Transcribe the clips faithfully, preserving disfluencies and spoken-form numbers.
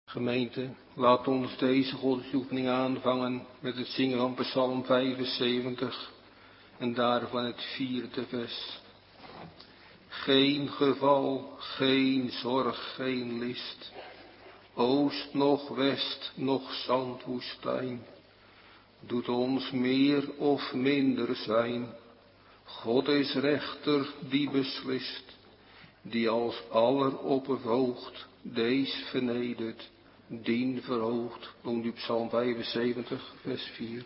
Gemeente, laat ons deze godsdienstoefening aanvangen met het zingen van Psalm vijfenzeventig en daarvan het vierde vers. Geen geval, geen zorg, geen list, oost noch west, noch zandwoestijn, doet ons meer of minder zijn. God is rechter die beslist, die als aller opperhoogt, dees vernedert, dien verhoogt. Noem u Psalm vijfenzeventig, vers vier.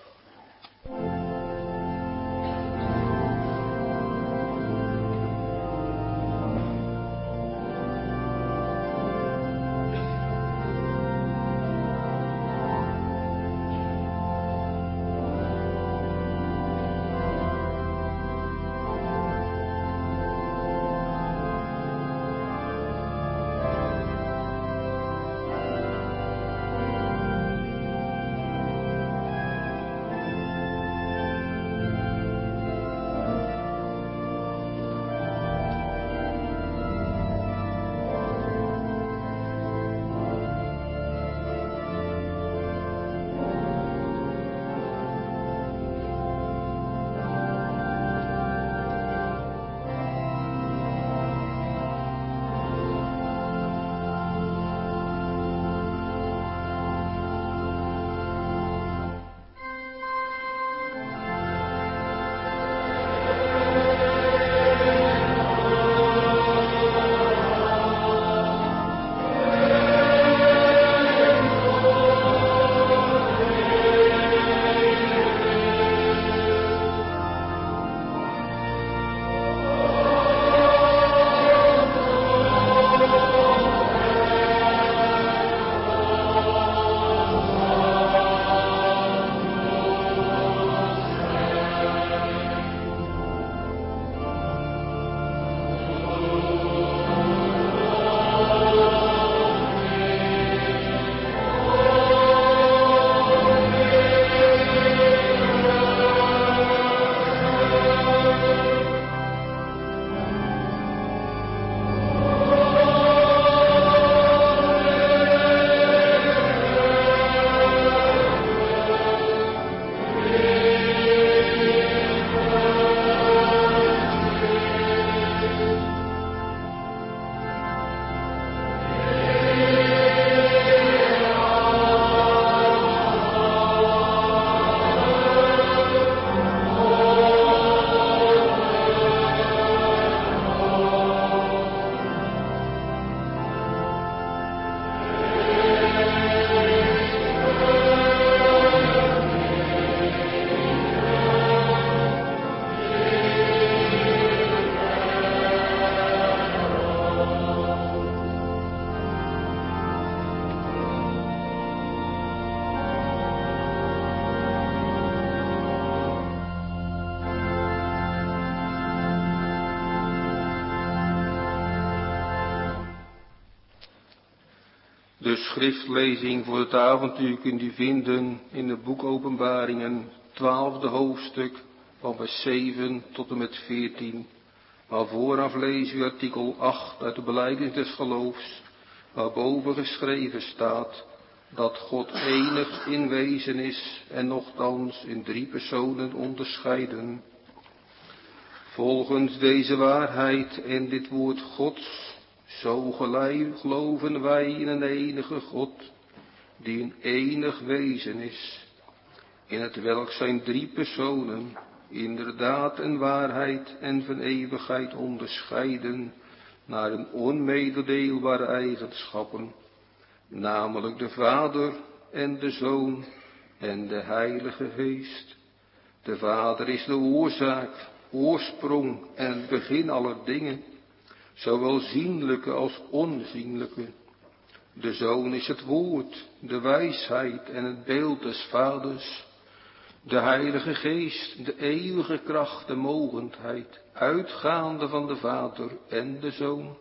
De schriftlezing voor het avontuur kunt u vinden in het boek Openbaringen, twaalfde hoofdstuk, van vers zeven tot en met veertien. Maar vooraf lees u artikel acht uit de belijdenis des geloofs, waarboven geschreven staat dat God enig in wezen is en nochtans in drie personen onderscheiden. Volgens deze waarheid en dit woord Gods, zo gelijk geloven wij in een enige God, die een enig wezen is, in het welk zijn drie personen inderdaad en waarheid en van eeuwigheid onderscheiden naar een onmededeelbare eigenschappen, namelijk de Vader en de Zoon en de Heilige Geest. De Vader is de oorzaak, oorsprong en het begin aller dingen, zowel zienlijke als onzienlijke. De Zoon is het woord, de wijsheid en het beeld des Vaders. De Heilige Geest, de eeuwige kracht, de mogendheid, uitgaande van de Vader en de Zoon.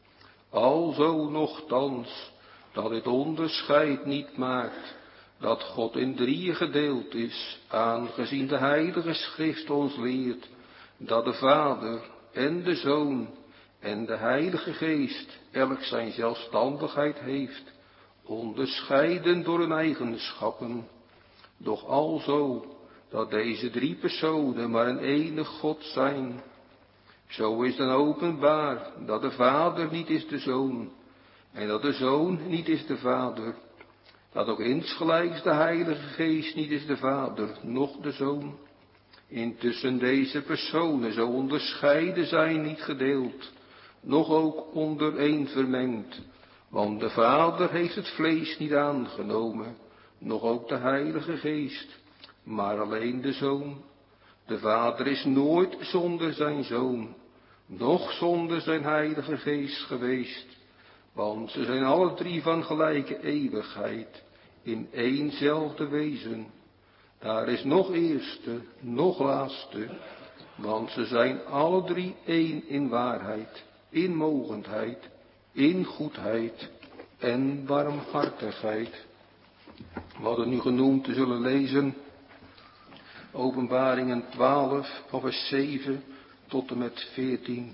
Alzo nochtans, dat dit onderscheid niet maakt, dat God in drieën gedeeld is, aangezien de Heilige Schrift ons leert, dat de Vader en de Zoon en de Heilige Geest elk zijn zelfstandigheid heeft, onderscheiden door hun eigenschappen, doch alzo dat deze drie personen maar een enig God zijn. Zo is dan openbaar dat de Vader niet is de Zoon, en dat de Zoon niet is de Vader, dat ook insgelijks de Heilige Geest niet is de Vader, noch de Zoon. Intussen deze personen zo onderscheiden zijn niet gedeeld, noch ook onder één vermengd, want de Vader heeft het vlees niet aangenomen, noch ook de Heilige Geest, maar alleen de Zoon. De Vader is nooit zonder zijn Zoon, noch zonder zijn Heilige Geest geweest, want ze zijn alle drie van gelijke eeuwigheid, in éénzelfde wezen. Daar is nog eerste, nog laatste, want ze zijn alle drie één in waarheid, in mogendheid, in goedheid en barmhartigheid. We hadden nu genoemd te zullen lezen Openbaringen twaalf, van vers zeven tot en met veertien.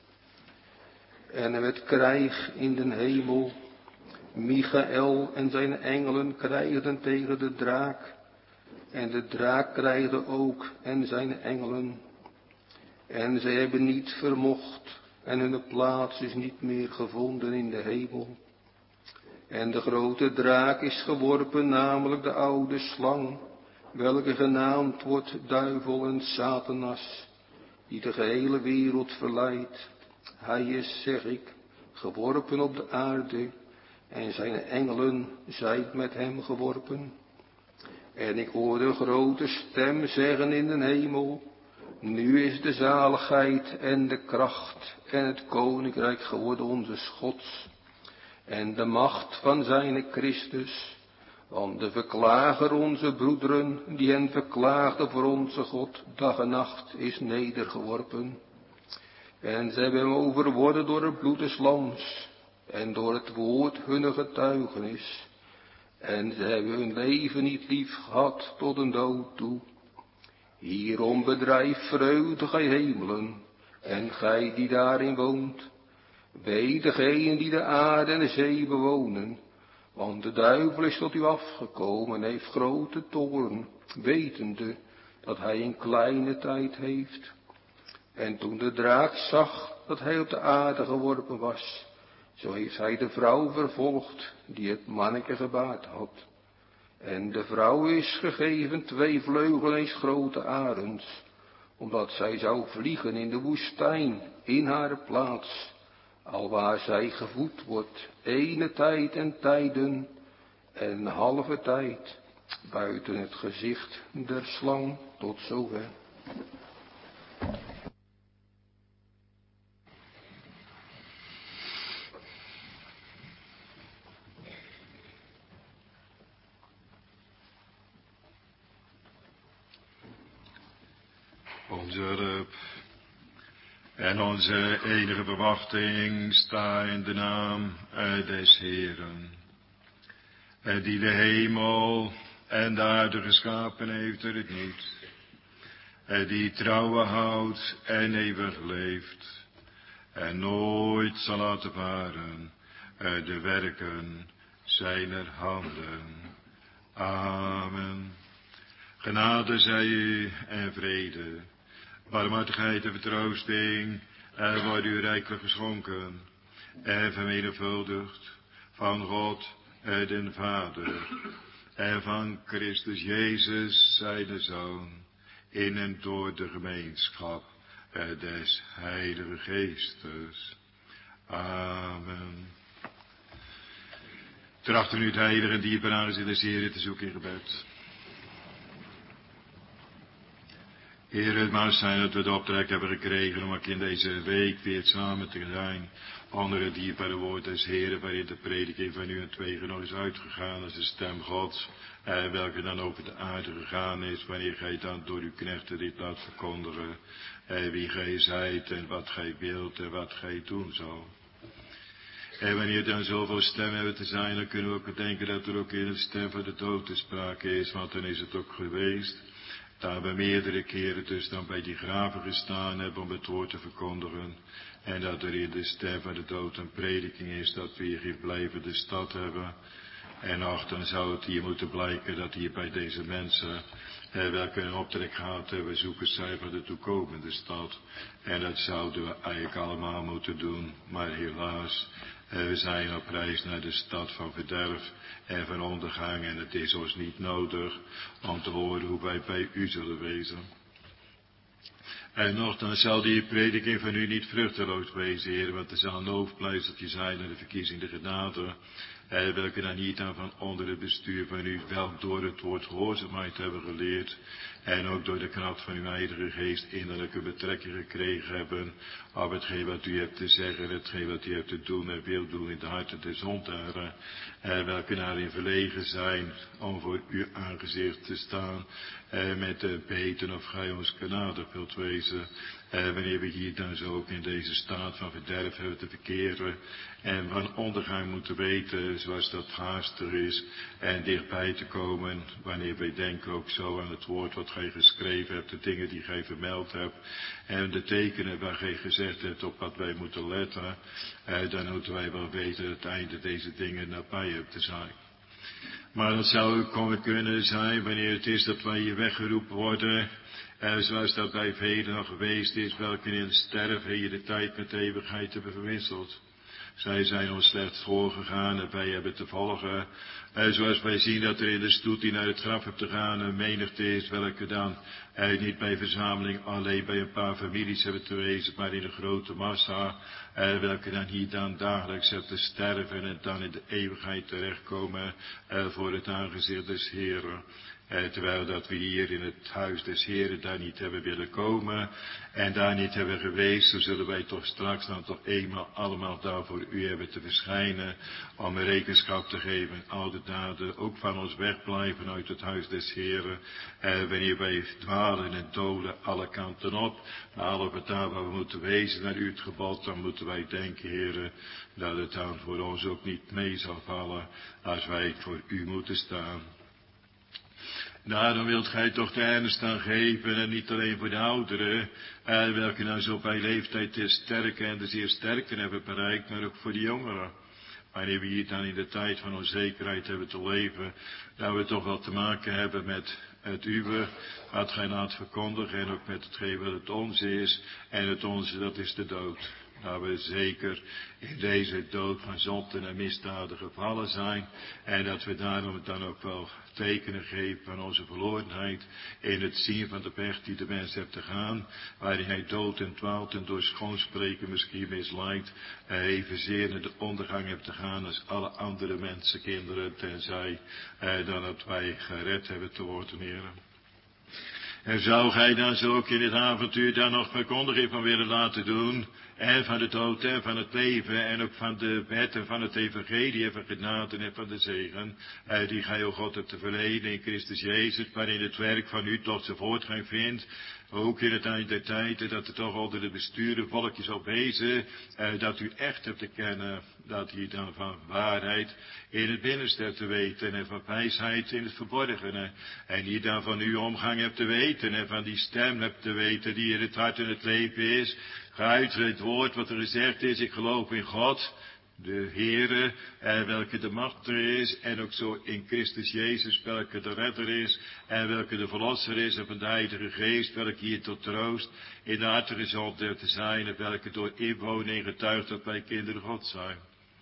En er werd krijg in den hemel. Michael en zijn engelen krijgden tegen de draak. En de draak krijgde ook en zijn engelen. En zij hebben niet vermocht. En hun plaats is niet meer gevonden in de hemel. En de grote draak is geworpen, namelijk de oude slang, welke genaamd wordt duivel en Satanas, die de gehele wereld verleidt. Hij is, zeg ik, geworpen op de aarde, en zijn engelen zijn met hem geworpen. En ik hoorde een grote stem zeggen in de hemel: nu is de zaligheid en de kracht en het koninkrijk geworden onze Gods, en de macht van zijn Christus. Want de verklager onze broederen, die hen verklaagde voor onze God, dag en nacht, is nedergeworpen. En zij hebben hem overwonnen door het bloed des lams, en door het woord hunner getuigenis. En zij hebben hun leven niet lief gehad tot een dood toe. Hierom bedrijf vreugde gij hemelen, en gij die daarin woont. Wee degenen die de aarde en de zee bewonen, want de duivel is tot u afgekomen en heeft grote toorn, wetende dat hij een kleine tijd heeft. En toen de draak zag dat hij op de aarde geworpen was, zo heeft hij de vrouw vervolgd die het manneke gebaard had. En de vrouw is gegeven twee vleugelen eens grote arends, omdat zij zou vliegen in de woestijn in haar plaats, alwaar zij gevoed wordt, ene tijd en tijden en een halve tijd, buiten het gezicht der slang. Tot zover. Onze hulp en onze enige verwachting sta in de naam des Heeren, die de hemel en de aarde geschapen heeft er het niet, die trouwen houdt en eeuwig leeft, en nooit zal laten varen de werken zijner handen. Amen. Genade zij u en vrede, barmhartigheid en vertroosting en wordt u rijkelijk geschonken en vermenigvuldigd van God den Vader en van Christus Jezus zijn Zoon, in en door de gemeenschap des Heilige Geestes. Amen. Trachten u het heilige en diepe aangezicht des Heren te zoeken in gebed. Heer, het mag zijn dat we de opdracht hebben gekregen om ook in deze week weer samen te zijn onder het dierbare woord des Heren, waarin de prediking van u en twee nog is uitgegaan als de stem Gods, eh, welke dan over de aarde gegaan is, wanneer gij dan door uw knechten dit laat verkondigen, eh, wie gij zijt en wat gij wilt en wat gij doen zal. En wanneer dan zoveel stemmen hebben te zijn, dan kunnen we ook bedenken dat er ook in de stem van de dood te sprake is, want dan is het ook geweest. Daar we meerdere keren dus dan bij die graven gestaan hebben om het woord te verkondigen. En dat er in de stem van de dood een prediking is dat we hier geen blijvende stad hebben. En nog, dan zou het hier moeten blijken dat hier bij deze mensen, eh, welke een optrek gehad hebben, zoeken zij van de toekomende stad. En dat zouden we eigenlijk allemaal moeten doen. Maar helaas, eh, we zijn op reis naar de stad van verderf en van ondergang. En het is ons niet nodig om te horen hoe wij bij u zullen wezen. En nochtans zal die prediking van u niet vruchteloos wezen, Heer, want er zal een hoofdpleistertje zijn naar de verkiezing de genade, eh, welke dan niet aan van onder het bestuur van u, wel door het woord gehoorzaamheid hebben geleerd, en ook door de kracht van uw Heilige Geest innerlijke betrekking gekregen hebben op hetgeen wat u hebt te zeggen, hetgeen wat u hebt te doen en wil doen in de harten der zondaren, eh, welke daarin verlegen zijn om voor uw aangezicht te staan, eh, met de beten of gij ons genade wilt wezen, eh, wanneer we hier dan zo ook in deze staat van verderf hebben te verkeren en van ondergang moeten weten, zoals dat haastig is, en dichtbij te komen, wanneer wij denken ook zo aan het woord wat gij geschreven hebt, de dingen die gij vermeld hebt, en de tekenen waar gij gezegd hebt op wat wij moeten letten, eh, dan moeten wij wel weten dat het einde deze dingen nabij hebt te zijn. Maar dat zou ook kunnen zijn wanneer het is dat wij hier weggeroepen worden, eh, zoals dat bij velen nog geweest is, welke in het sterven hier de tijd met de eeuwigheid hebben verwisseld. Zij zijn ons slechts voorgegaan en wij hebben te volgen. Eh, zoals wij zien dat er in de stoet die naar het graf hebt te gaan een menigte is, welke dan eh, niet bij verzameling alleen bij een paar families hebben te wezen, maar in een grote massa, eh, welke dan hier dan dagelijks hebben te sterven en dan in de eeuwigheid terechtkomen eh, voor het aangezicht des Heeren. Eh, terwijl dat we hier in het huis des Heeren daar niet hebben willen komen en daar niet hebben geweest, zo zullen wij toch straks dan toch eenmaal allemaal daar voor u hebben te verschijnen, om een rekenschap te geven, al de daden ook van ons wegblijven uit het huis des Heeren, eh, wanneer wij dwalen en dolen alle kanten op, maar alle wat daar waar we moeten wezen naar u het gebod, dan moeten wij denken, Heeren, dat het dan voor ons ook niet mee zal vallen, als wij voor u moeten staan. Daarom wilt gij toch de ernst aan geven, en niet alleen voor de ouderen, eh, welke nou zo bij leeftijd de sterke en de zeer sterken hebben bereikt, maar ook voor de jongeren. Wanneer we hier dan in de tijd van onzekerheid hebben te leven, dat we toch wel te maken hebben met het uwe, wat gij laat verkondigen, en ook met hetgeen wat het onze is, en het onze, dat is de dood. Dat we zeker in deze dood van zonden en misdaden gevallen zijn, en dat we daarom dan ook wel tekenen geven van onze verlorenheid in het zien van de weg die de mens hebt te gaan, waarin hij dood en dwaalt en door schoonspreken misschien misleidt, evenzeer naar de ondergang hebt te gaan als alle andere mensenkinderen, tenzij eh, dan dat wij gered hebben te worden, heren. En zou gij dan zo ook in dit avontuur daar nog verkondiging van willen laten doen, en van de dood en van het leven, en ook van de wet en van het evangelie en van genade en van de zegen, eh, die gij, o God, hebt te verlenen in Christus Jezus, waarin het werk van u tot zijn voortgang vindt, ook in het eind der tijden, dat er toch onder de bestuurde volkjes zal wezen, eh, dat u echt hebt te kennen, dat u dan van waarheid in het binnenste hebt te weten, en van wijsheid in het verborgene, en die dan van uw omgang hebt te weten, en van die stem hebt te weten, die in het hart en het leven is, geuit het woord wat er gezegd is, ik geloof in God, de Heere, eh, welke de machter is, en ook zo in Christus Jezus, welke de redder is, en welke de verlosser is, en van de Heilige Geest, welke hier tot troost in de harten gezond te zijn, en welke door inwoning getuigt dat wij kinderen God zijn.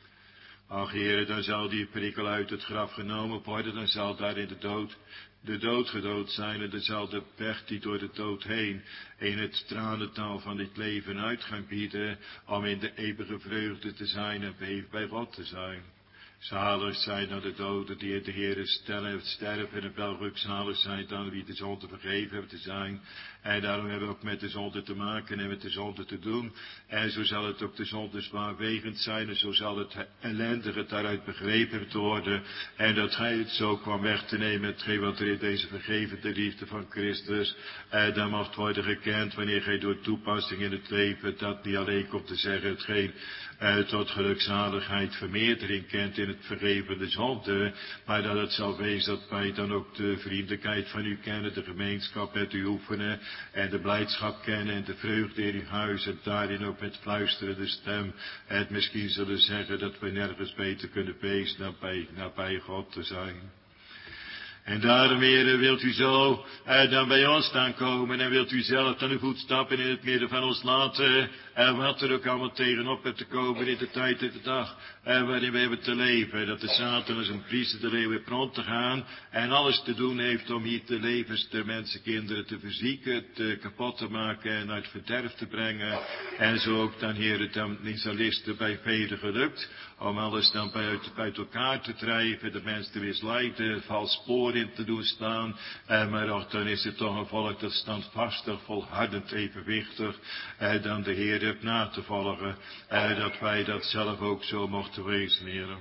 Ach, Heere, dan zal die prikkel uit het graf genomen worden, dan zal daar in de dood de dood gedood zijn, en dan zal de weg die door de dood heen in het tranentaal van dit leven uitgang bieden, om in de eeuwige vreugde te zijn en bij, bij God te zijn. Zalig zijn dan de doden die in de Heere stellen, sterven, en welgeluk zalig zijn dan wie de zonde vergeven hebben te zijn. En daarom hebben we ook met de zonde te maken en met de zonde te doen. En zo zal het ook de zonde zwaarwegend zijn, en zo zal het ellendige daaruit begrepen hebben te worden. En dat gij het zo kwam weg te nemen, hetgeen wat er in deze vergevende liefde van Christus, eh, dan mag worden gekend, wanneer gij door toepassing in het leven, dat niet alleen komt te zeggen, hetgeen eh, tot gelukzaligheid vermeerdering kent in het vergeven van de zonde, maar dat het zal wezen dat wij dan ook de vriendelijkheid van u kennen, de gemeenschap met u oefenen en de blijdschap kennen en de vreugde in uw huis en daarin ook met fluisterende stem het misschien zullen zeggen dat we nergens beter kunnen wezen dan bij, nabij God te zijn. En daarom, Heere, wilt u zo eh, dan bij ons dan komen en wilt u zelf dan uw voetstappen in het midden van ons laten. En wat er ook allemaal tegenop hebt te komen in de tijd en de dag eh, waarin we hebben te leven. Dat de Satan als een priester de leeuw heeft rond te gaan en alles te doen heeft om hier de levens der mensenkinderen te verzieken, te kapot te maken en uit verderf te brengen. En zo ook dan, Heere, dan is de listen bij velen gelukt om alles dan bij uit, uit elkaar te drijven, de mensen te misleiden, vals spoor in te doen staan. Eh, maar ook dan is het toch een volk dat standvastig, volhardend, evenwichtig, eh, dan de Heer hebt na te volgen. Eh, dat wij dat zelf ook zo mochten wezen, Heer.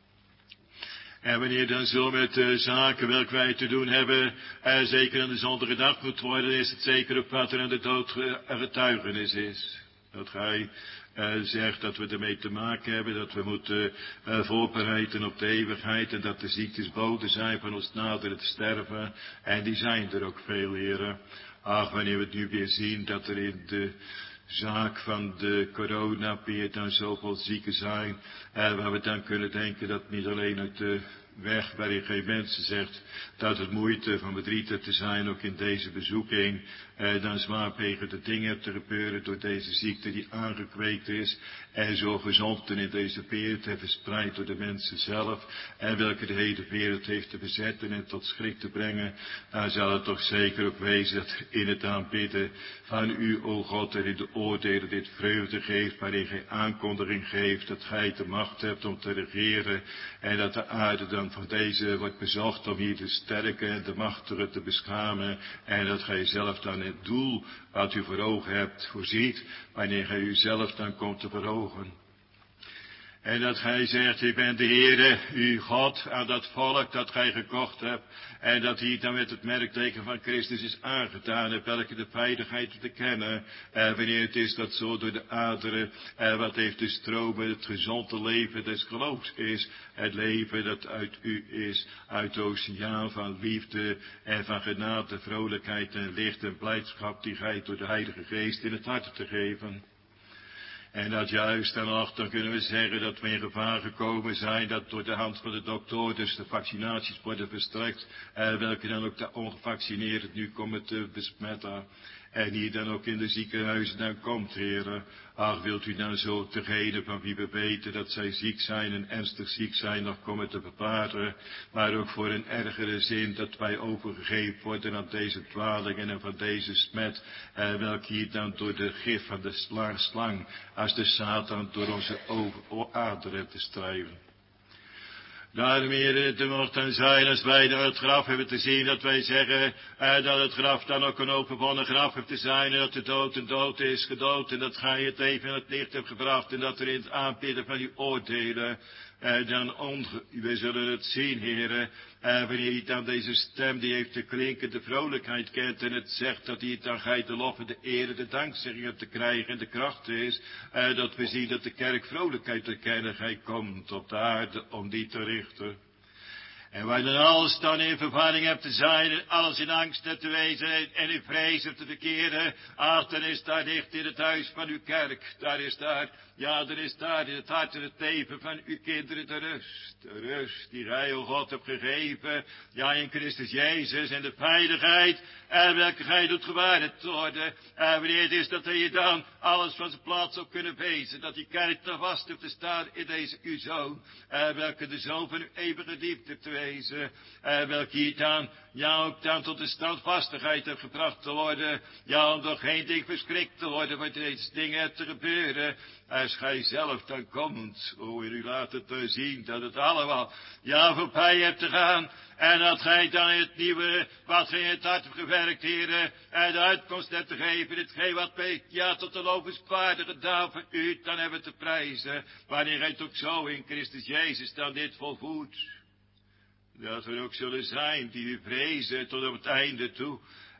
En wanneer dan zo met de zaken welke wij te doen hebben, eh, zeker aan de zondige dag moet worden, is het zeker ook wat er aan de dood getuigenis is. Dat gij uh, zegt dat we ermee te maken hebben, dat we moeten uh, voorbereiden op de eeuwigheid en dat de ziektes boden zijn van ons naderen te sterven. En die zijn er ook veel, heren. Ach, wanneer we het nu weer zien dat er in de zaak van de coronapeer dan zoveel zieken zijn, uh, waar we dan kunnen denken dat niet alleen uit de weg waarin geen mensen zegt dat het moeite van verdrieten te zijn, ook in deze bezoeking, eh, dan zwaar tegen de dingen hebt te gebeuren door deze ziekte die aangekweekt is en zo gezond in deze wereld heeft verspreid door de mensen zelf en welke de hele wereld heeft te bezetten en tot schrik te brengen, dan zal het toch zeker ook wezen dat in het aanbidden van u, o God, en in de oordelen dit vreugde geeft, waarin gij aankondiging geeft dat gij de macht hebt om te regeren en dat de aarde dan van deze wordt bezocht om hier de sterke en de machtige te beschamen en dat gij zelf dan het doel wat u voor ogen hebt voorziet, wanneer gij u zelf dan komt te verogen. En dat gij zegt, ik ben de Heere, uw God, aan dat volk dat gij gekocht hebt. En dat hier dan met het merkteken van Christus is aangedaan hebt, welke de veiligheid te kennen. En wanneer het is dat zo door de aderen, en wat heeft de stromen, het gezonde leven des geloofs is. Het leven dat uit u is, uit de oceaan van liefde en van genade, vrolijkheid en licht en blijdschap die gij door de Heilige Geest in het hart te geven. En dat juist dan nog, dan kunnen we zeggen dat we in gevaar gekomen zijn, dat door de hand van de dokter dus de vaccinaties worden verstrekt, eh, welke dan ook de ongevaccineerden nu komen te besmetten. En hier dan ook in de ziekenhuizen dan komt, heren. Ach, wilt u dan zo degene van wie we weten dat zij ziek zijn en ernstig ziek zijn nog komen te beparen. Maar ook voor een ergere zin dat wij overgegeven worden aan deze dwalingen en van deze smet. Eh, welke hier dan door de gif van de slang, als de Satan door onze aderen te strijven. Daarom, heren, het mocht dan zijn als wij naar het graf hebben te zien, dat wij zeggen eh, dat het graf dan ook een overwonnen graf heeft te zijn en dat de dood een dood is gedood en dat gij het even in het licht hebt gebracht en dat er in het aanbidden van uw oordelen eh, dan onge... We zullen het zien, heren, eh, wanneer je dan deze stem die heeft te klinken, de vrolijkheid kent en het zegt dat hij dan gij de lof en de eer, de dankzegging hebt te krijgen en de kracht is, eh, dat we zien dat de kerk vrolijkheid te kennen, gij komt op de aarde om die te richten. En waar dan alles dan in vervarring hebt te zijn, en alles in angst hebt te wezen, en in vrees hebt te verkeren, ach, dan is daar dicht in het huis van uw kerk, daar is daar, ja, dan is daar in het hart en het leven van uw kinderen de rust, de rust die gij, o God, hebt gegeven, ja, in Christus Jezus, en de veiligheid, en welke gij doet gewaarheid worden, en wanneer het is dat hij dan alles van zijn plaats op kunnen wezen, dat die kerk te vast heeft te staan in deze uw Zoon, en welke de Zoon van uw eeuwige liefde te wezen, en welke hier dan, ja, ook dan tot de standvastigheid hebt gebracht te worden, ja, om door geen ding verschrikt te worden, wat deze dingen hebt te gebeuren, als gij zelf dan komt, o, en u laat het zien dat het allemaal, ja, voorbij hebt te gaan, en dat gij dan het nieuwe, wat gij in het hart hebt gewerkt, heren, en de uitkomst hebt te geven, hetgeen wat wij, ja, tot de lovenswaardige daad van u dan hebben te prijzen, wanneer gij het ook zo in Christus Jezus dan dit volvoert. Dat we ook zullen zijn die u vrezen tot op het einde toe.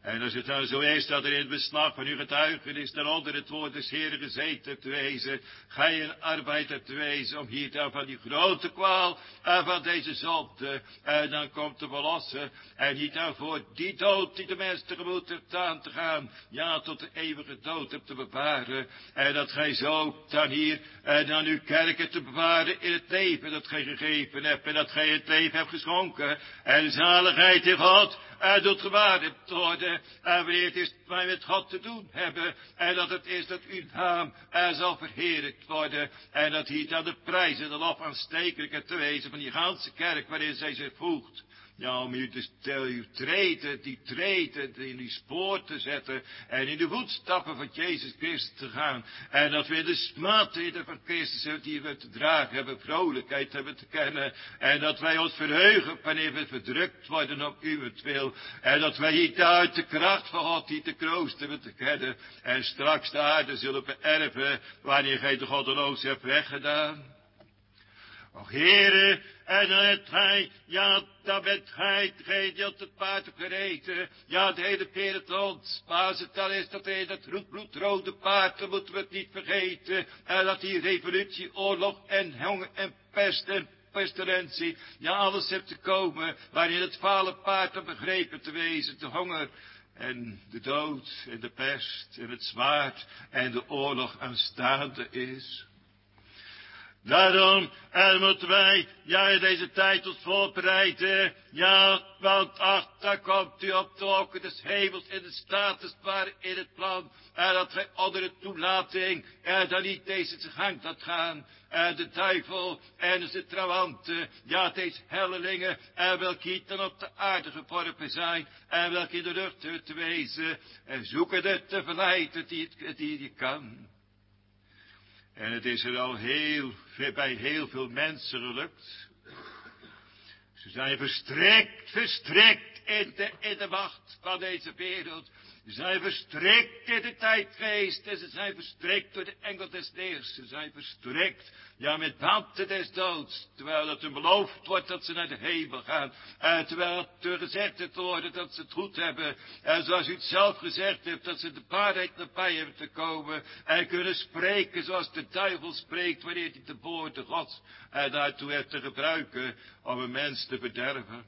En als het dan zo is dat er in het beslag van uw getuigenis dan onder het woord des Heeren gezeten hebt te wezen, ga je in arbeid hebt te wezen om hier dan van die grote kwaal en van deze zonde, en dan komt te verlossen, en niet dan voor die dood die de mens tegemoet hebt aan te gaan, ja, tot de eeuwige dood hebt te bewaren, en dat gij zo dan hier, en dan uw kerken te bewaren in het leven dat gij gegeven hebt, en dat gij het leven hebt geschonken, en zaligheid in God, en doet gewaardigd worden, en wanneer het is wij met God te doen hebben, en dat het is dat uw naam er zal verheerlijkt worden, en dat hier dan de prijzen, de lof aanstekelijke te wezen van die ganse kerk waarin zij zich voegt. Ja, om u te stel, uw treden, die treden in die spoor te zetten en in de voetstappen van Jezus Christus te gaan. En dat we de smaadheden van Christus die we te dragen hebben, vrolijkheid hebben te kennen. En dat wij ons verheugen wanneer we verdrukt worden op uw wil. En dat wij hier uit de kracht van God die te kroost hebben te kennen. En straks de aarde zullen beërven wanneer gij de goddeloos hebt weggedaan. Och, Heere, en dan hebt gij, ja, dan bent gij, gij die op het paard hebt gereden, ja, het hele peloton, maar als het dan is dat hij dat bloedrode paard, dan moeten we het niet vergeten, en dat die revolutie, oorlog en honger en pest en pestilentie, ja, alles hebt te komen, waarin het vale paard om begrepen te wezen, de honger en de dood en de pest en het zwaard en de oorlog aanstaande is. Daarom en moeten wij, ja, in deze tijd ons voorbereiden, ja, want ach, daar komt u op de hokken des hemels in de status waar in het plan, en dat gij onder de toelating, en dan niet deze zijn gang laat gaan, en de duivel, en de trawanten, ja, deze hellelingen, en welke hier dan op de aarde geworpen zijn, en welke in de lucht te wezen, en zoeken het te verleiden die het die je kan. En het is er al heel, bij heel veel mensen gelukt. Ze zijn verstrikt, verstrikt in de, in de macht van deze wereld. Ze zijn verstrikt in de tijdgeest. En ze zijn verstrikt door de engel des leers. Ze zijn verstrikt, ja, met banden des doods. Terwijl het hun beloofd wordt dat ze naar de hemel gaan. En terwijl het hun gezegd wordt dat ze het goed hebben. En zoals u het zelf gezegd hebt, dat ze de waarheid nabij hebben te komen. En kunnen spreken zoals de duivel spreekt, wanneer hij de woorden Gods en daartoe heeft te gebruiken om een mens te verderven.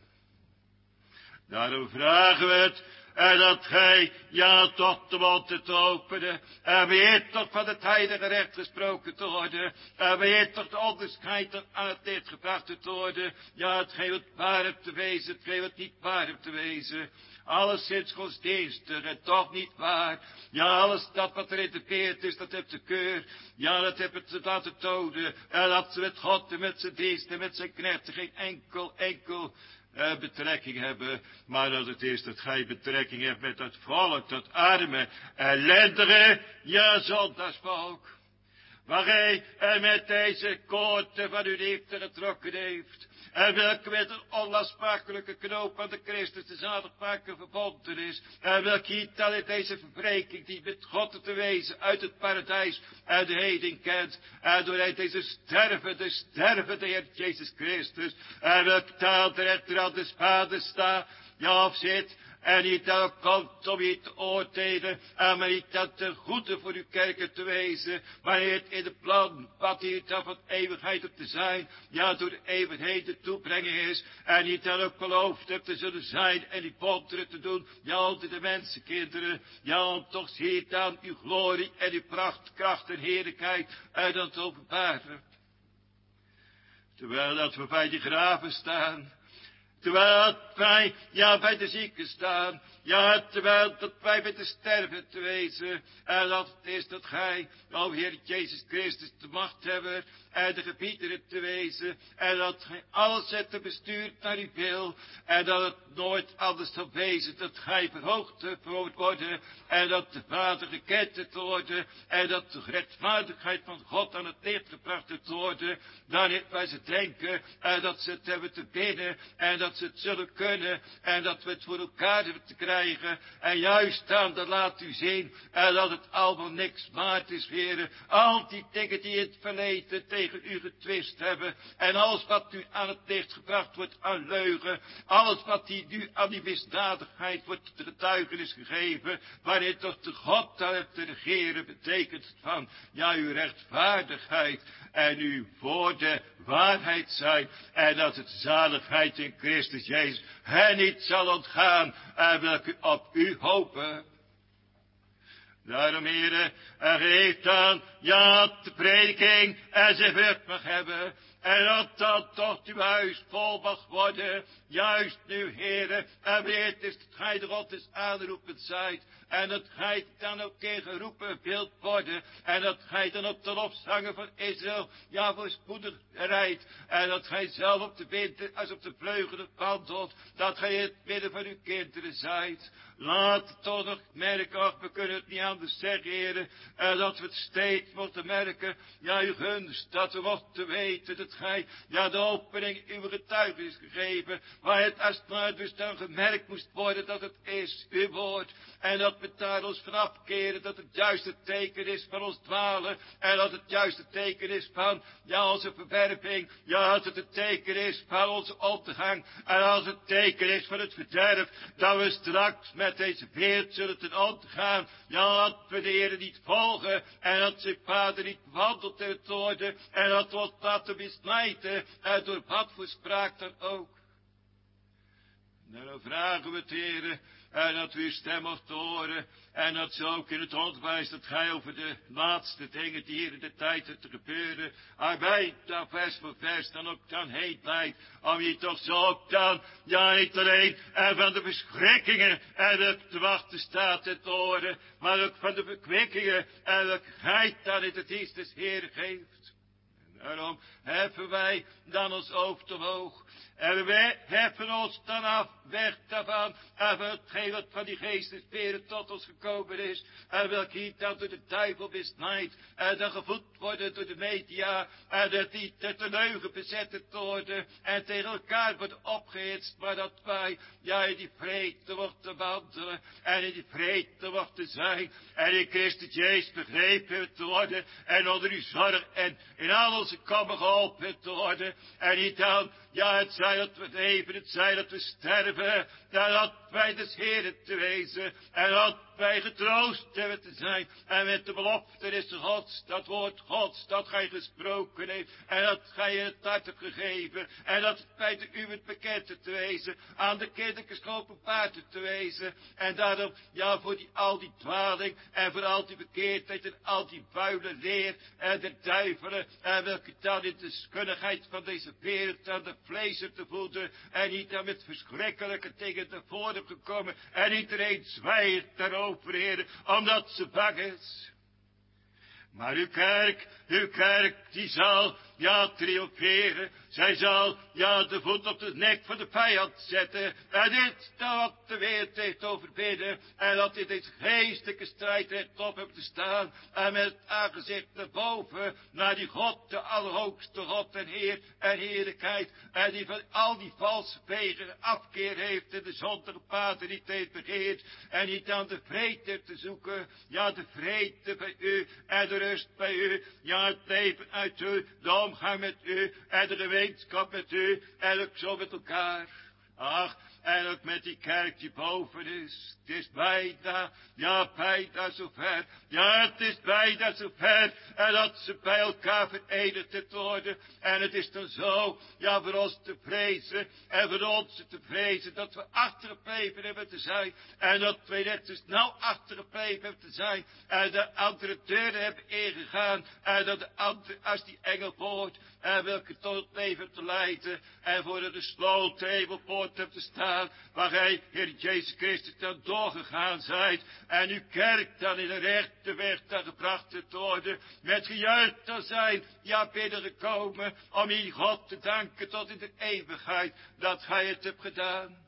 Daarom vragen we het. En dat gij, ja, tot de mond te openen. En weer toch van het heilige recht gesproken te worden. En weer toch de onderscheid aan het licht gebracht te worden. Ja, hetgeen wat waar hebt te wezen, hetgeen wat niet waar hebt te wezen. Alleszins godsdienstig en toch niet waar. Ja, alles dat wat er interpreteerd is, dat heeft de keur. Ja, dat heeft het laten tonen. En dat ze met God en met zijn dienst en met zijn knechten geen enkel, enkel Uh, betrekking hebben, maar dat het is dat gij betrekking hebt met dat volk, dat arme, ellendige, ja, zondagsvolk, waar gij er met deze koorten van uw liefde getrokken heeft, en welke met een onlastmakelijke knoop aan de Christus de zaligmaker verbonden is, en welke hier dan in deze verbreking die met God te wezen uit het paradijs en de heden kent, en door hij deze stervende, stervende Heer Jezus Christus, en welke taal de rechterhand des vaders staat, ja, of zit, en niet dan komt om je te oordelen, en maar niet dat ten goede voor uw kerken te wezen, maar het in de plan, wat hier dan van eeuwigheid op te zijn, ja, door de eeuwigheid te toebrengen is, en niet dan ook beloofd hebt te zullen zijn, en die wonderen te doen, ja, onder de mensenkinderen, ja, om toch hier dan uw glorie en uw pracht, kracht en heerlijkheid, en dan te openbaren. Terwijl dat we bij die graven staan, terwijl wij, ja, bij de zieken staan, ja, terwijl dat wij met de sterven te wezen, en dat het is dat gij, o Heer Jezus Christus, de machthebber en de gebieter te wezen, en dat gij alles hebt bestuurd naar uw wil, en dat het nooit anders zal wezen, dat gij verhoogd moet worden, en dat de Vader gekend het worden, en dat de rechtvaardigheid van God aan het licht gebracht het worden, dan heeft wij ze denken, en dat ze het hebben te bidden, en dat ze het zullen kunnen, en dat we het voor elkaar hebben te krijgen, en juist dan, dat laat u zien, en dat het allemaal niks waard is, heren, al die dingen die in het verleden tegen tegen u getwist hebben. En alles wat u aan het licht gebracht wordt aan leugen. Alles wat die, u aan die misdadigheid wordt de getuigenis gegeven. Waarin toch de God aan het regeren betekent van, ja, uw rechtvaardigheid en uw woorden waarheid zijn. En dat het zaligheid in Christus Jezus hen niet zal ontgaan. En welke op u hopen. Daarom, heren, en geef dan, ja, de prediking en zijn vrucht mag hebben. En dat dan toch uw huis vol mag worden. Juist nu, heren, en wanneer het is dat gij de God is aanroepend zijt. En dat gij dan ook keer geroepen wilt worden. En dat gij dan op de lofzangen van Israël, ja, voorspoedig rijdt. En dat gij zelf op de wind als op de vleugelen wandelt. Dat gij in het midden van uw kinderen zijt. Laat het toch nog merken, ach, we kunnen het niet anders zeggen, heren. En dat we het steeds moeten merken, ja, uw gunst, dat we mochten weten dat gij, ja, de opening uw getuigenis gegeven. Waar het als het maar dus dan gemerkt moest worden dat het is uw woord. En dat we daar ons van afkeren, dat het juiste teken is van ons dwalen. En dat het juiste teken is van, ja, onze verwerping. Ja, dat het het teken is van onze ondergang. En als het teken is van het verderf, dat we straks met deze wereld zullen ten onder gaan. Ja, dat we de Heer niet volgen. En dat zijn vader niet wandelt in het orde. En dat we ons laten misleiden. En door wat voor spraak dan ook. En dan vragen we het, Heer, en dat we uw stem mochten horen. En dat ze ook in het onderwijs, dat gij over de laatste dingen die hier in de tijd te gebeuren. Arbeid dan vers voor vers, dan ook dan heen leidt. Om je toch zo ook dan, ja, niet alleen en van de verschrikkingen en dat te wachten staat en te horen. Maar ook van de verkwikkingen en dat gij dan in het dienst des Heeren geeft. En daarom heffen wij dan ons hoofd omhoog. En wij heffen ons dan af, weg daarvan, en van hetgeen wat van die geestesveren tot ons gekomen is, en welke niet dan door de duivel misleidt, en dan gevoed worden door de media, en dat die ter de leugen bezet worden, en tegen elkaar wordt opgehitst, maar dat wij, ja, in die vrede mochten wandelen, en in die vrede mochten zijn, en in Christus Jezus begrepen te worden, en onder uw zorg, en in al onze kammen geholpen te worden, en niet dan, ja, het zij dat we leven, het zij dat we sterven, dat wij des Heeren te wezen, en dat wij getroost hebben te zijn, en met de belofte is de Gods, dat woord Gods, dat gij gesproken heeft, en dat gij in het hart hebt gegeven, en dat het bij de uwen bekend te wezen, aan de kindertjes geopenbaard te wezen, en daarom, ja, voor die, al die dwaling, en voor al die verkeerdheid, en al die vuile leer, en de duivelen, en welke dan in de skunnigheid van deze wereld aan de vlees te voeden, en niet dan met verschrikkelijke dingen te voren gekomen, en iedereen zwijgt daarover, Heer, omdat ze bang is. Maar uw kerk, uw kerk, die zal, ja, triomferen. Zij zal, ja, de voet op de nek van de vijand zetten. En dit, dat wat de wereld heeft overwinnen. En dat in deze geestelijke strijd rechtop hebben te staan. En met het aangezicht naar boven, naar die God, de Allerhoogste God en Heer en Heerlijkheid. En die van al die valse wegen afkeer heeft en de zondige paden niet heeft begeerd. En niet aan de vrede te zoeken. Ja, de vrede bij u en de rust bij u. Ja, het leven uit u, de omgang met u en de gemeenschap met u en ook zo met elkaar. Ach, en ook met die kerk die boven is. Het is bijna, ja, bijna zover. Ja, het is bijna zover. En dat ze bij elkaar verenigd worden. En het is dan zo, ja, voor ons te vrezen. En voor ons te vrezen dat we achtergebleven hebben te zijn. En dat we net dus nou achtergebleven hebben te zijn. En de andere deuren hebben ingegaan. En dat de andere, als die engel hoort. En welke tot het leven te leiden. En voor de gesloten hemelpoort hebt te staan. Waar gij, Heer Jezus Christus, dan doorgegaan zijt. En uw kerk dan in de rechte weg dan gebracht te worden. Met gejuich te zijn, ja, binnengekomen. Om je God te danken tot in de eeuwigheid. Dat gij het hebt gedaan.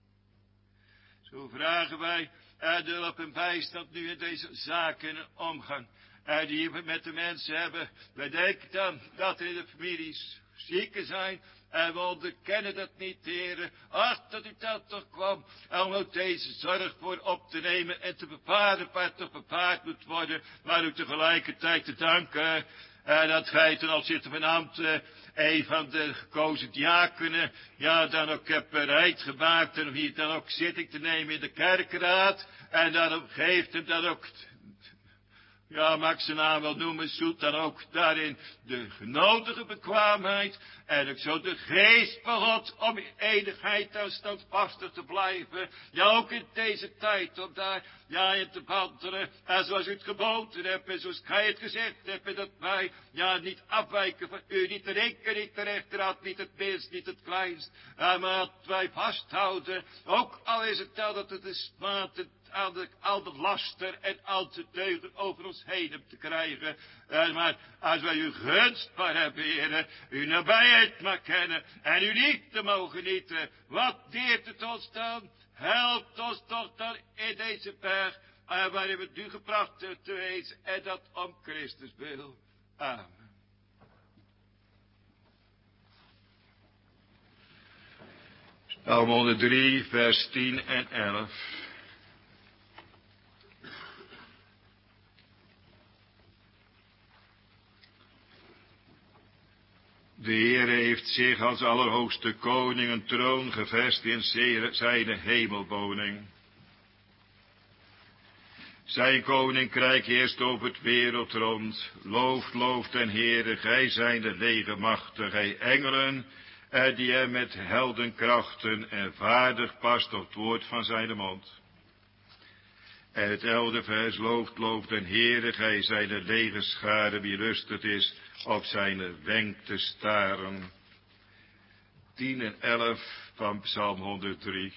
Zo vragen wij er de hulp en bijstand nu in deze zaken en omgang. En die we met de mensen hebben. Wij denken dan dat er in de families zieken zijn. En we onderkennen dat niet, heren. Ach, dat u dat toch kwam. Om ook deze zorg voor op te nemen en te bepalen waar toch bepaald moet worden. Maar ook tegelijkertijd te danken. En dat gij ten opzichte van ambten een van de gekozen diakenen, ja, dan ook heb bereid gemaakt en om hier dan ook zitting te nemen in de kerkraad. En daarom geeft hem dan ook, ja, mag ik zijn naam wel noemen, zoekt dan ook daarin de genodige bekwaamheid en ook zo de geest van God om in enigheid en standvastig te blijven. Ja, ook in deze tijd om daar, ja, in te wandelen. En zoals u het geboden hebt en zoals gij het gezegd hebt, en dat wij, ja, niet afwijken van u, niet de linker, niet de rechterhand, niet het minst, niet het kleinst. En maar dat wij vasthouden, ook al is het wel dat het is maat al de, al de laster en al de deugen over ons heen hem te krijgen. En maar als wij uw gunst maar hebben, heren, uw nabijheid maar kennen en uw liefde mogen genieten, wat deert het ons dan? Helpt ons toch dan in deze berg, waarin we nu gebracht te wezen, en dat om Christus wil. Amen. Psalm honderddrie, vers tien en elf. De Heer heeft zich als allerhoogste koning een troon gevest in zijn hemelwoning. Zijn koninkrijk heerst over het wereld rond. Looft, looft den Heere, gij zijn de legermachten, gij engelen, en die hem met heldenkrachten en vaardig past op het woord van zijn mond. En het elfde vers, looft, looft den Heere, gij zijn de legerschade, wie rustig is op zijn wenk te staren. tien en elf van Psalm honderddrie.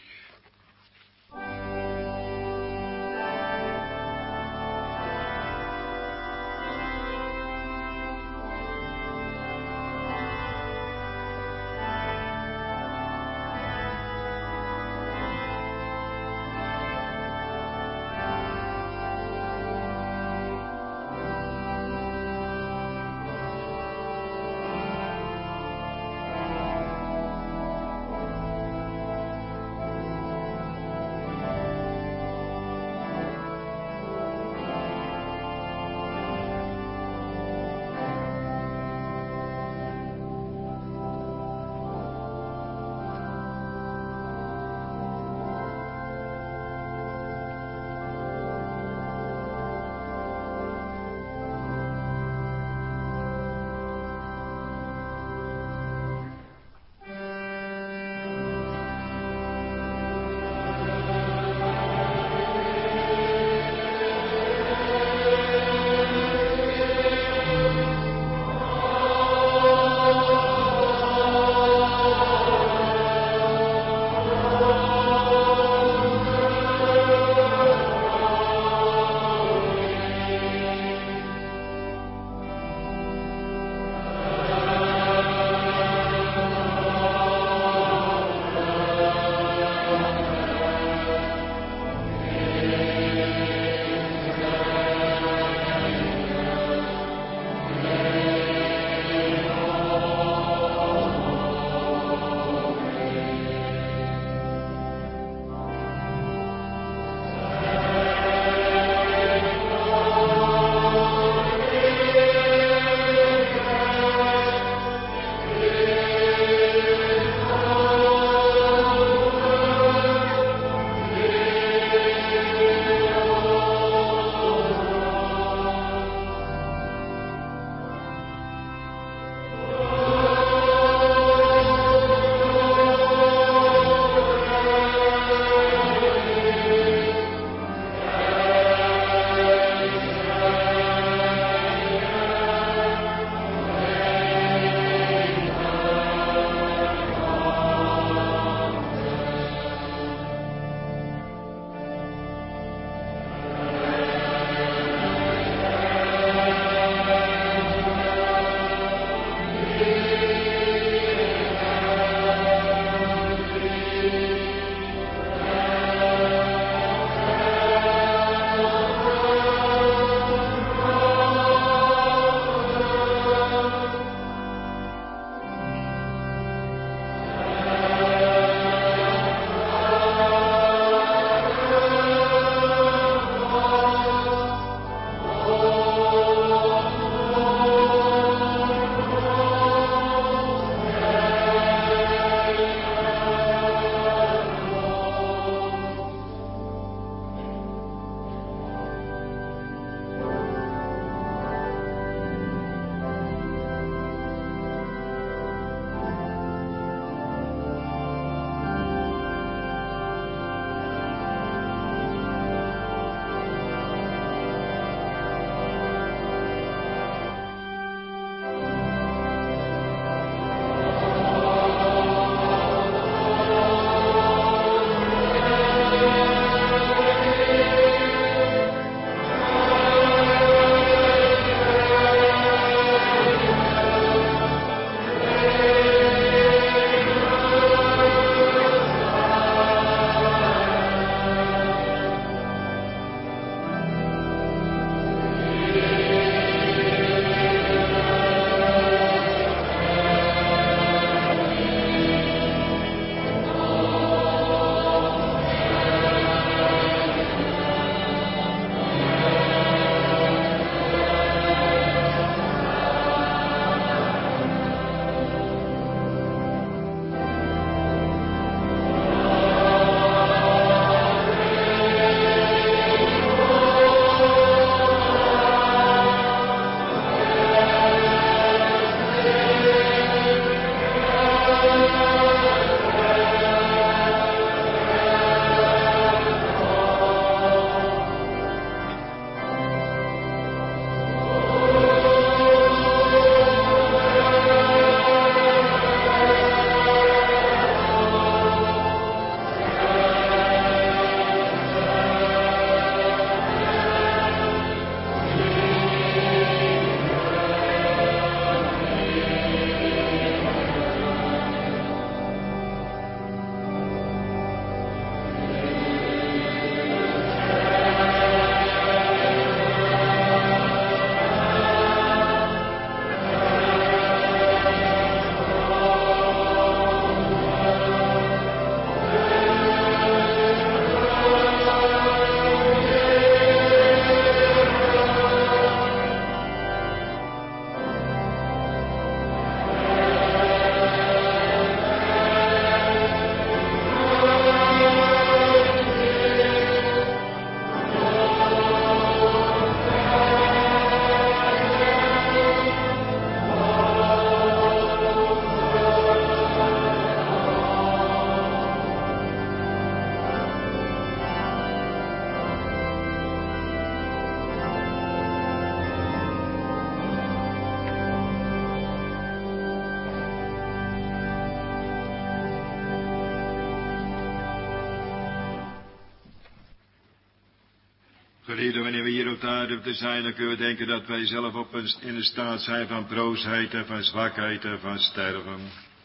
Geliefden, wanneer we hier op de aarde te zijn, dan kunnen we denken dat wij zelf op een, in de staat zijn van broosheid en van zwakheid en van sterven.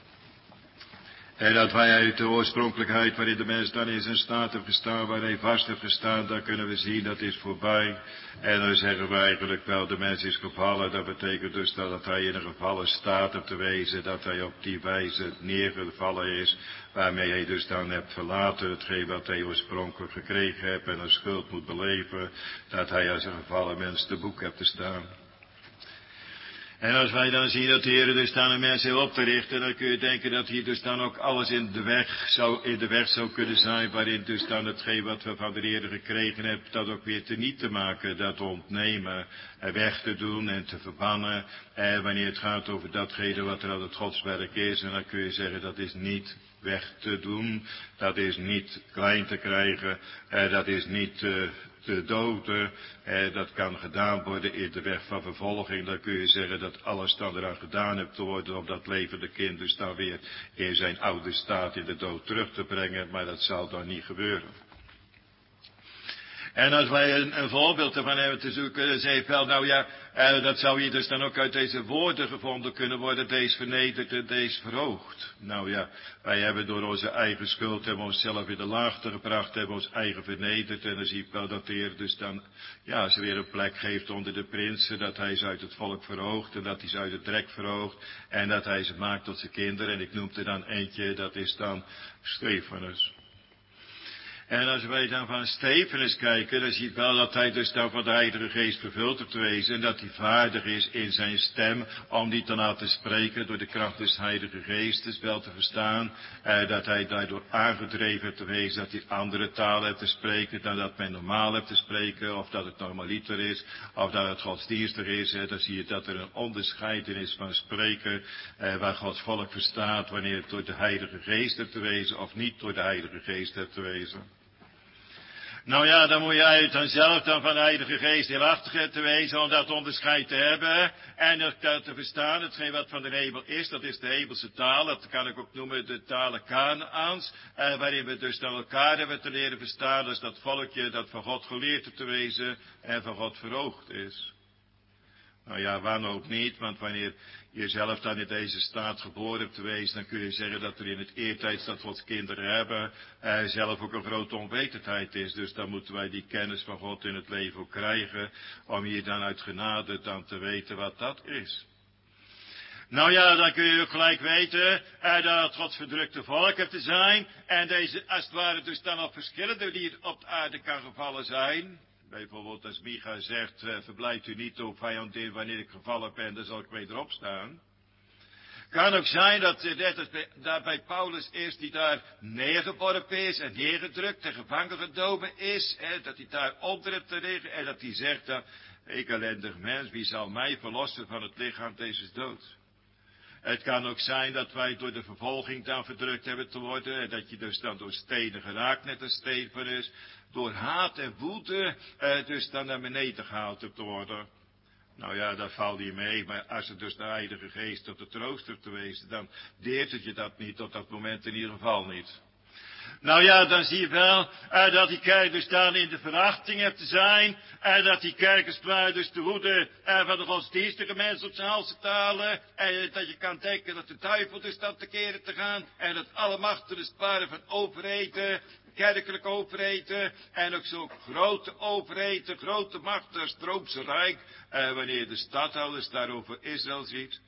En dat wij uit de oorspronkelijkheid waarin de mens dan in zijn staat heeft gestaan, waar hij vast heeft gestaan, dan kunnen we zien dat is voorbij. En dan zeggen we eigenlijk wel, de mens is gevallen. Dat betekent dus dat hij in een gevallen staat heeft te wezen, dat hij op die wijze neergevallen is, waarmee hij dus dan hebt verlaten hetgeen wat hij oorspronkelijk gekregen heeft en een schuld moet beleven, dat hij als een gevallen mens te boek hebt te staan. En als wij dan zien dat de Heer dus dan een mens heeft op te richten, dan kun je denken dat hier dus dan ook alles in de weg zou, in de weg zou kunnen zijn, waarin dus dan hetgeen wat we van de Heer gekregen hebben, dat ook weer teniet te maken, dat te ontnemen, en weg te doen en te verbannen, en wanneer het gaat over datgene wat er aan het godswerk is, en dan kun je zeggen dat is niet weg te doen, dat is niet klein te krijgen, en dat is niet uh, te doden, eh, dat kan gedaan worden in de weg van vervolging. Dan kun je zeggen dat alles dan eraan gedaan hebt te worden om dat levende kind dus dan weer in zijn oude staat in de dood terug te brengen, maar dat zal dan niet gebeuren. En als wij een, een voorbeeld ervan hebben te zoeken, dan zeg je wel, nou ja, eh, dat zou hier dus dan ook uit deze woorden gevonden kunnen worden, deze vernederd en deze verhoogd. Nou ja, wij hebben door onze eigen schuld, hebben we onszelf in de laagte gebracht, hebben ons eigen vernederd, en dan zie je wel dat de Heer dus dan, ja, ze weer een plek geeft onder de prinsen, dat hij ze uit het volk verhoogt, en dat hij ze uit het drek verhoogt, en dat hij ze maakt tot zijn kinderen, en ik noem er dan eentje, dat is dan Stefanus. En als wij dan van Stefanus kijken, dan zie je wel dat hij dus dan van de Heilige Geest vervuld heeft te wezen. En dat hij vaardig is in zijn stem om die te laten spreken door de kracht des Heilige Geestes wel te verstaan. Eh, dat hij daardoor aangedreven heeft te wezen dat hij andere talen heeft te spreken dan dat men normaal heeft te spreken. Of dat het normaliter is, of dat het godsdienstig is. Eh, dan zie je dat er een onderscheid is van spreken eh, waar Gods volk verstaat wanneer het door de Heilige Geest heeft te wezen of niet door de Heilige Geest heeft te wezen. Nou ja, dan moet jij dan zelf dan van de Heilige Geest heel achtig te wezen om dat onderscheid te hebben en dat te verstaan. Hetgeen wat van de hemel is, dat is de hemelse taal, dat kan ik ook noemen de talen Kanaans, eh, waarin we dus dan elkaar hebben te leren verstaan, dus dat volkje dat van God geleerd heeft te wezen en van God verhoogd is. Nou ja, wanhoop niet, want wanneer je zelf dan in deze staat geboren hebt te wezen, dan kun je zeggen dat er in het eertijds dat Gods kinderen hebben, eh, zelf ook een grote onwetendheid is. Dus dan moeten wij die kennis van God in het leven ook krijgen, om hier dan uit genade dan te weten wat dat is. Nou ja, dan kun je ook gelijk weten eh, dat het Gods verdrukte volk heeft te zijn, en deze als het ware dus dan op verschillende die op de aarde kan gevallen zijn. Bijvoorbeeld als Micha zegt, uh, verblijft u niet op vijandin, wanneer ik gevallen ben, dan zal ik wederop staan. Kan ook zijn dat, uh, net als bij, daar bij Paulus is, die daar neergeworpen is en neergedrukt en gevangen genomen is, hè, dat hij daar onder heeft te liggen en dat hij zegt, dat, ik ellendig mens, wie zal mij verlossen van het lichaam deze dood? Het kan ook zijn dat wij door de vervolging dan verdrukt hebben te worden, en dat je dus dan door stenen geraakt, net als Stefanus, door haat en woede, eh, dus dan naar beneden gehaald hebt te worden. Nou ja, daar valt je mee, maar als het dus de Heilige Geest tot de troost heeft te wezen, dan deert het je dat niet, tot dat moment in ieder geval niet. Nou ja, dan zie je wel uh, dat die kerk dus dan in de verachting heeft te zijn. En uh, dat die kerk als het ware dus de woede uh, van de godsdienstige mensen op zijn hals te halen. En uh, dat je kan denken dat de duivel dus dan te keren te gaan. En dat alle machten dus het ware van overheden, kerkelijk overheden. En ook zo grote overheden, grote machten als het Roomse Rijk. Uh, wanneer je de stadhouders daarover Israël ziet.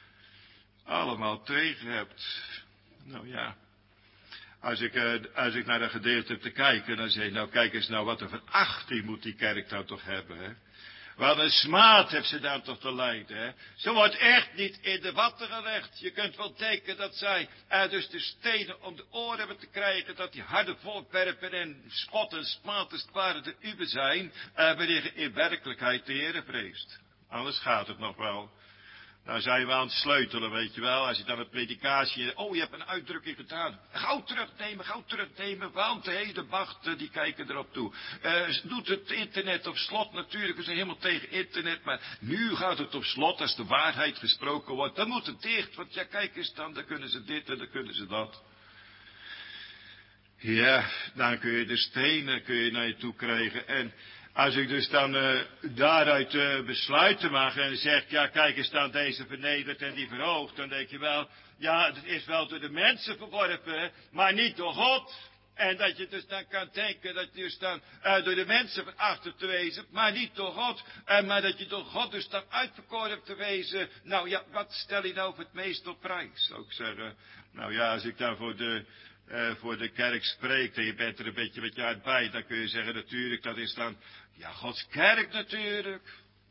Allemaal tegen hebt. Nou ja. Als ik, uh, als ik naar dat gedeelte heb te kijken, dan zeg ik, nou kijk eens nou, wat een verachting moet die kerk dan toch hebben, hè. Wat een smaad heeft ze dan toch te lijden, hè. Ze wordt echt niet in de watten gelegd. Je kunt wel denken dat zij uh, dus de stenen om de oren hebben te krijgen, dat die harde voorwerpen en spot en smaad als het ware de uwe zijn, uh, wanneer je in werkelijkheid de Heere vreest. Anders gaat het nog wel. Nou zijn we aan het sleutelen, weet je wel. Als je dan een predikatie, oh je hebt een uitdrukking gedaan. Gauw terugnemen, gauw terugnemen, want de hele machten die kijken erop toe. Uh, doet het internet op slot natuurlijk, we zijn helemaal tegen internet. Maar nu gaat het op slot, als de waarheid gesproken wordt. Dan moet het dicht, want ja kijk eens dan, dan kunnen ze dit en dan kunnen ze dat. Ja, dan kun je de stenen kun je naar je toe krijgen. En Als ik dus dan uh, daaruit uh, besluiten mag en zeg, ja kijk eens dan deze vernederd en die verhoogd, dan denk je wel, ja het is wel door de mensen verworpen, maar niet door God. En dat je dus dan kan denken dat je dus dan uh, door de mensen veracht te wezen, maar niet door God. Uh, maar dat je door God dus dan uitverkoren hebt te wezen. Nou ja, wat stel je nou voor het meest op prijs, zou ik zeggen. Nou ja, als ik dan voor de, uh, voor de kerk spreek en je bent er een beetje met je uit bij, dan kun je zeggen natuurlijk, dat is dan, ja, Gods kerk natuurlijk.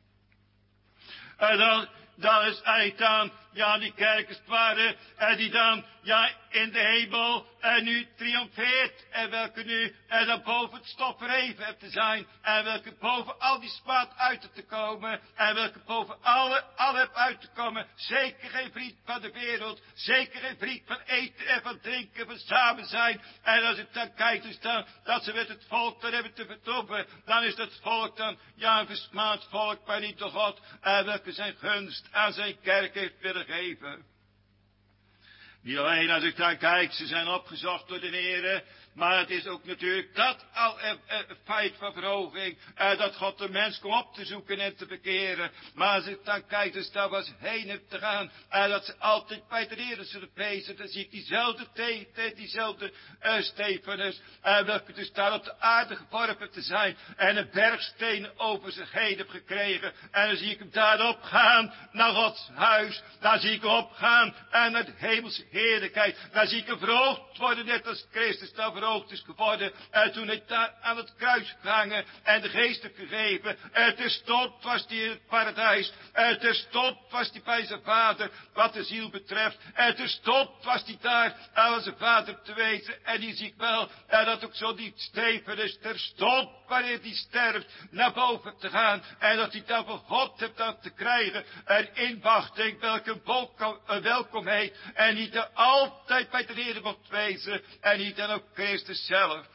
En dan, dan is eigenlijk dan, ja, die kerk is het ware, en die dan, ja, in de hemel, en nu triomfeert, en welke nu, en dan boven het stof verheven hebt te zijn, en welke boven al die smaad uit te komen, en welke boven alle, alle hebt uit te komen, zeker geen vriend van de wereld, zeker geen vriend van eten en van drinken, van samen zijn, en als ik dan kijk, dus dan, dat ze met het volk dan hebben te vertoeven, dan is dat volk dan, ja, een versmaad volk, maar niet door God, en welke zijn gunst aan zijn kerk heeft willen geven. Niet alleen als ik daar kijk, ze zijn opgezocht door de Heere, maar het is ook natuurlijk dat al een, een feit van verhoging, uh, dat God de mens komt op te zoeken en te bekeren. Maar als ik dan kijk, dus daar was heen en te gaan, uh, dat ze altijd bij de Heere zullen pezen, dan zie ik diezelfde Tete, diezelfde uh, Stefanus, uh, welke dus daar op de aarde geworpen te zijn, en een bergsteen over zich heen heb gekregen, en dan zie ik hem daar opgaan naar Gods huis, dan zie ik hem opgaan en naar de hemelse heerlijkheid, dan zie ik hem verhoogd worden, net als Christus daar verhoogd is geworden, en toen hij daar aan het kruis gehangen en de geest heeft gegeven, en terstond was hij in het paradijs, en terstond was hij bij zijn vader, wat de ziel betreft, en terstond was hij daar aan zijn vader te wezen, en die zie ik wel, en dat ook zo die Stefanus terstond, wanneer hij sterft, naar boven te gaan, en dat hij dan van God hebt aan te krijgen, een inwachting, welke welkom, een welkomheid, en niet er altijd bij de Heer mocht wezen, en niet dan ook Christus zelf.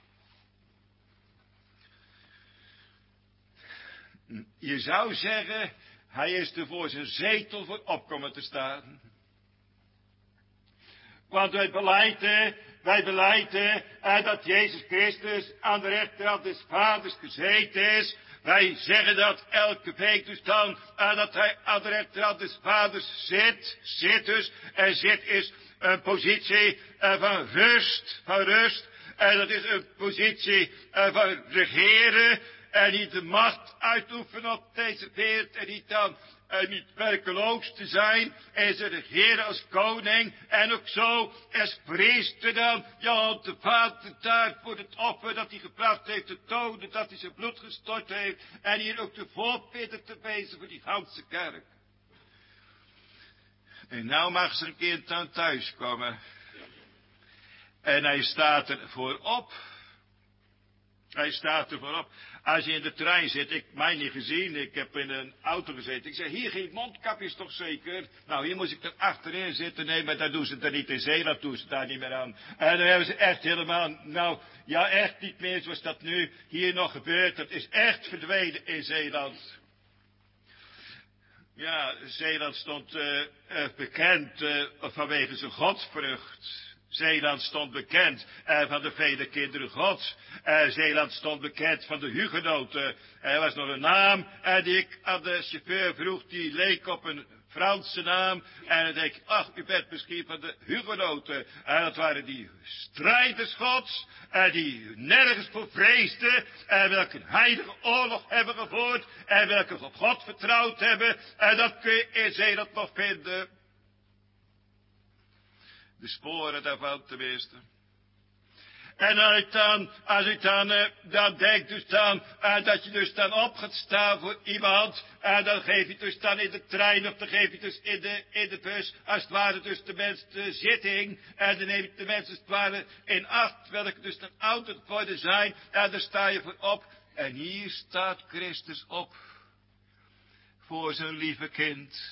Je zou zeggen, hij is er voor zijn zetel voor opkomen te staan. Want wij belijden, wij belijden uh, dat Jezus Christus aan de rechterhand des Vaders gezeten is. Wij zeggen dat elke week dus dan, uh, dat hij aan de rechterhand des Vaders zit, zit dus, en zit is een positie uh, van rust, van rust, en dat is een positie uh, van regeren, en niet de macht uitoefenen op deze wereld, en niet dan en niet werkeloos te zijn, en ze regeren als koning, en ook zo als priester dan, ja, de Vader daar voor het offer dat hij gebracht heeft, te tonen dat hij zijn bloed gestort heeft, en hier ook de voorbidder te wezen voor die ganse kerk. En nou mag zijn kind dan thuis komen. En hij staat er voorop. Hij staat er voorop. Als je in de trein zit, ik mij niet gezien, ik heb in een auto gezeten. Ik zei, hier geen mondkapjes toch zeker? Nou, hier moest ik er achterin zitten. Nee, maar dat doen ze er niet in Zeeland, doen ze daar niet meer aan. En dan hebben ze echt helemaal, nou, ja echt niet meer zoals dat nu hier nog gebeurt. Dat is echt verdwenen in Zeeland. Ja, Zeeland stond uh, uh, bekend uh, vanwege zijn godsvrucht. Zeeland stond bekend uh, van de vele kinderen Gods. Uh, Zeeland stond bekend van de Hugenoten. Er was nog een naam uh, die ik aan de chauffeur vroeg, die leek op een Franse naam. En dan denk ik, ach, u bent misschien van de Hugenoten. En dat waren die strijders Gods, en die nergens voor vreesden, en welke een heilige oorlog hebben gevoerd, en welke op God vertrouwd hebben. En dat kun je in Zeeland nog vinden. De sporen daarvan tenminste. En als ik dan, als ik dan, uh, dan denk dus dan, uh, dat je dus dan op gaat staan voor iemand, en uh, dan geef je dus dan in de trein, of dan geef je dus in de, in de bus, als het ware dus de mens de zitting, en dan neem je de mensen als het ware in acht, welke dus dan oud worden zijn, en daar sta je voor op, en hier staat Christus op, voor zijn lieve kind,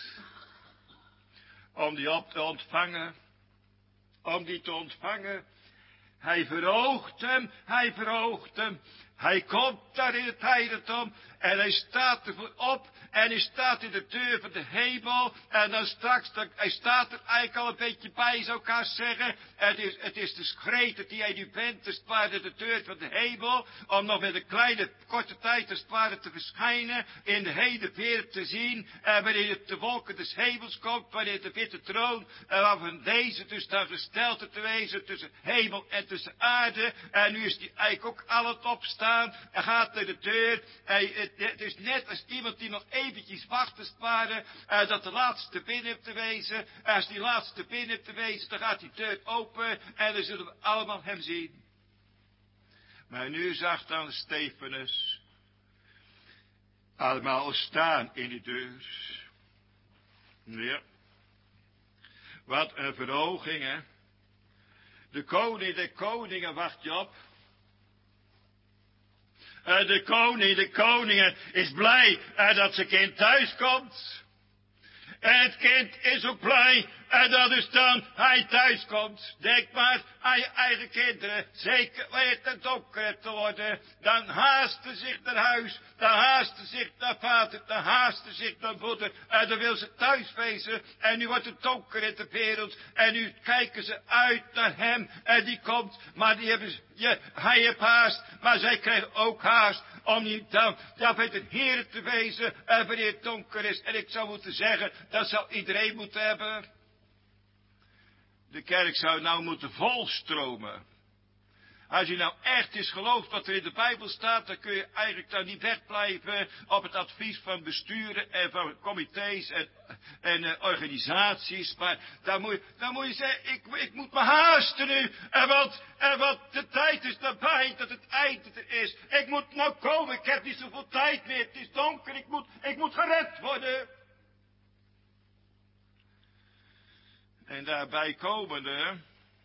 om die op te ontvangen, om die te ontvangen. Hij verhoogt hem, hij verhoogt hem. Hij komt daar in het heiligdom en hij staat er voor op en hij staat in de deur van de hemel en dan straks, dan, hij staat er eigenlijk al een beetje bij, zou ik haast zeggen. Het is, het is de schreten die hij nu bent, dus het ware de deur van de hemel, om nog met een kleine, korte tijd, dus het ware te verschijnen, in de hele wereld te zien, en wanneer het de wolken des hemels komt, wanneer de witte troon, en waarvan deze dus daar gesteld te wezen tussen hemel en tussen aarde, en nu is die eigenlijk ook aan het opstaan, en gaat naar de deur, en het, het is net als iemand die nog eventjes wacht, als het ware, en dat de laatste binnen heeft te wezen, en als die laatste binnen heeft te wezen, dan gaat die deur open, en dan zullen we allemaal hem zien. Maar nu zag dan Stefanus allemaal staan in die deur. Ja. Wat een verhoging, hè. De koning der koningen wacht je op. Uh, de koning, de koningen is blij uh, dat zijn kind thuis komt. En het kind is ook blij en dat is dan hij thuis komt. Denk maar aan je eigen kinderen. Zeker wanneer het donker hebt te worden. Dan haasten zich naar huis. Dan haasten zich naar vader. Dan haasten zich naar moeder. En dan wil ze thuis wezen. En nu wordt het donker in de wereld. En nu kijken ze uit naar hem. En die komt. Maar die hebben, ja, hij heeft haast. Maar zij krijgen ook haast. Om niet dan, ja, bij de Heer te wezen. En wanneer het donker is. En ik zou moeten zeggen, dat zou iedereen moeten hebben. De kerk zou nou moeten volstromen. Als je nou echt eens gelooft wat er in de Bijbel staat, dan kun je eigenlijk dan niet wegblijven op het advies van besturen en van comité's en, en uh, organisaties. Maar dan moet je, dan moet je zeggen, ik, ik moet me haasten nu. En want, en want de tijd is nabij dat het einde er is. Ik moet nou komen, ik heb niet zoveel tijd meer. Het is donker, ik moet, ik moet gered worden. En daarbij komende,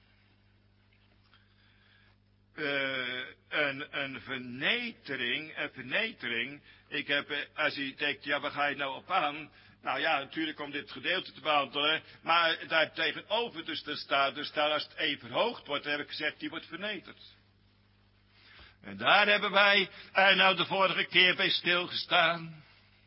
uh, een, een vernetering, een vernetering. Ik heb, uh, als je denkt, ja, waar ga je nou op aan? Nou ja, natuurlijk om dit gedeelte te behandelen, maar daar tegenover dus er staat, dus daar als het even verhoogd wordt, heb ik gezegd, die wordt verneterd. En daar hebben wij er nou de vorige keer bij stilgestaan.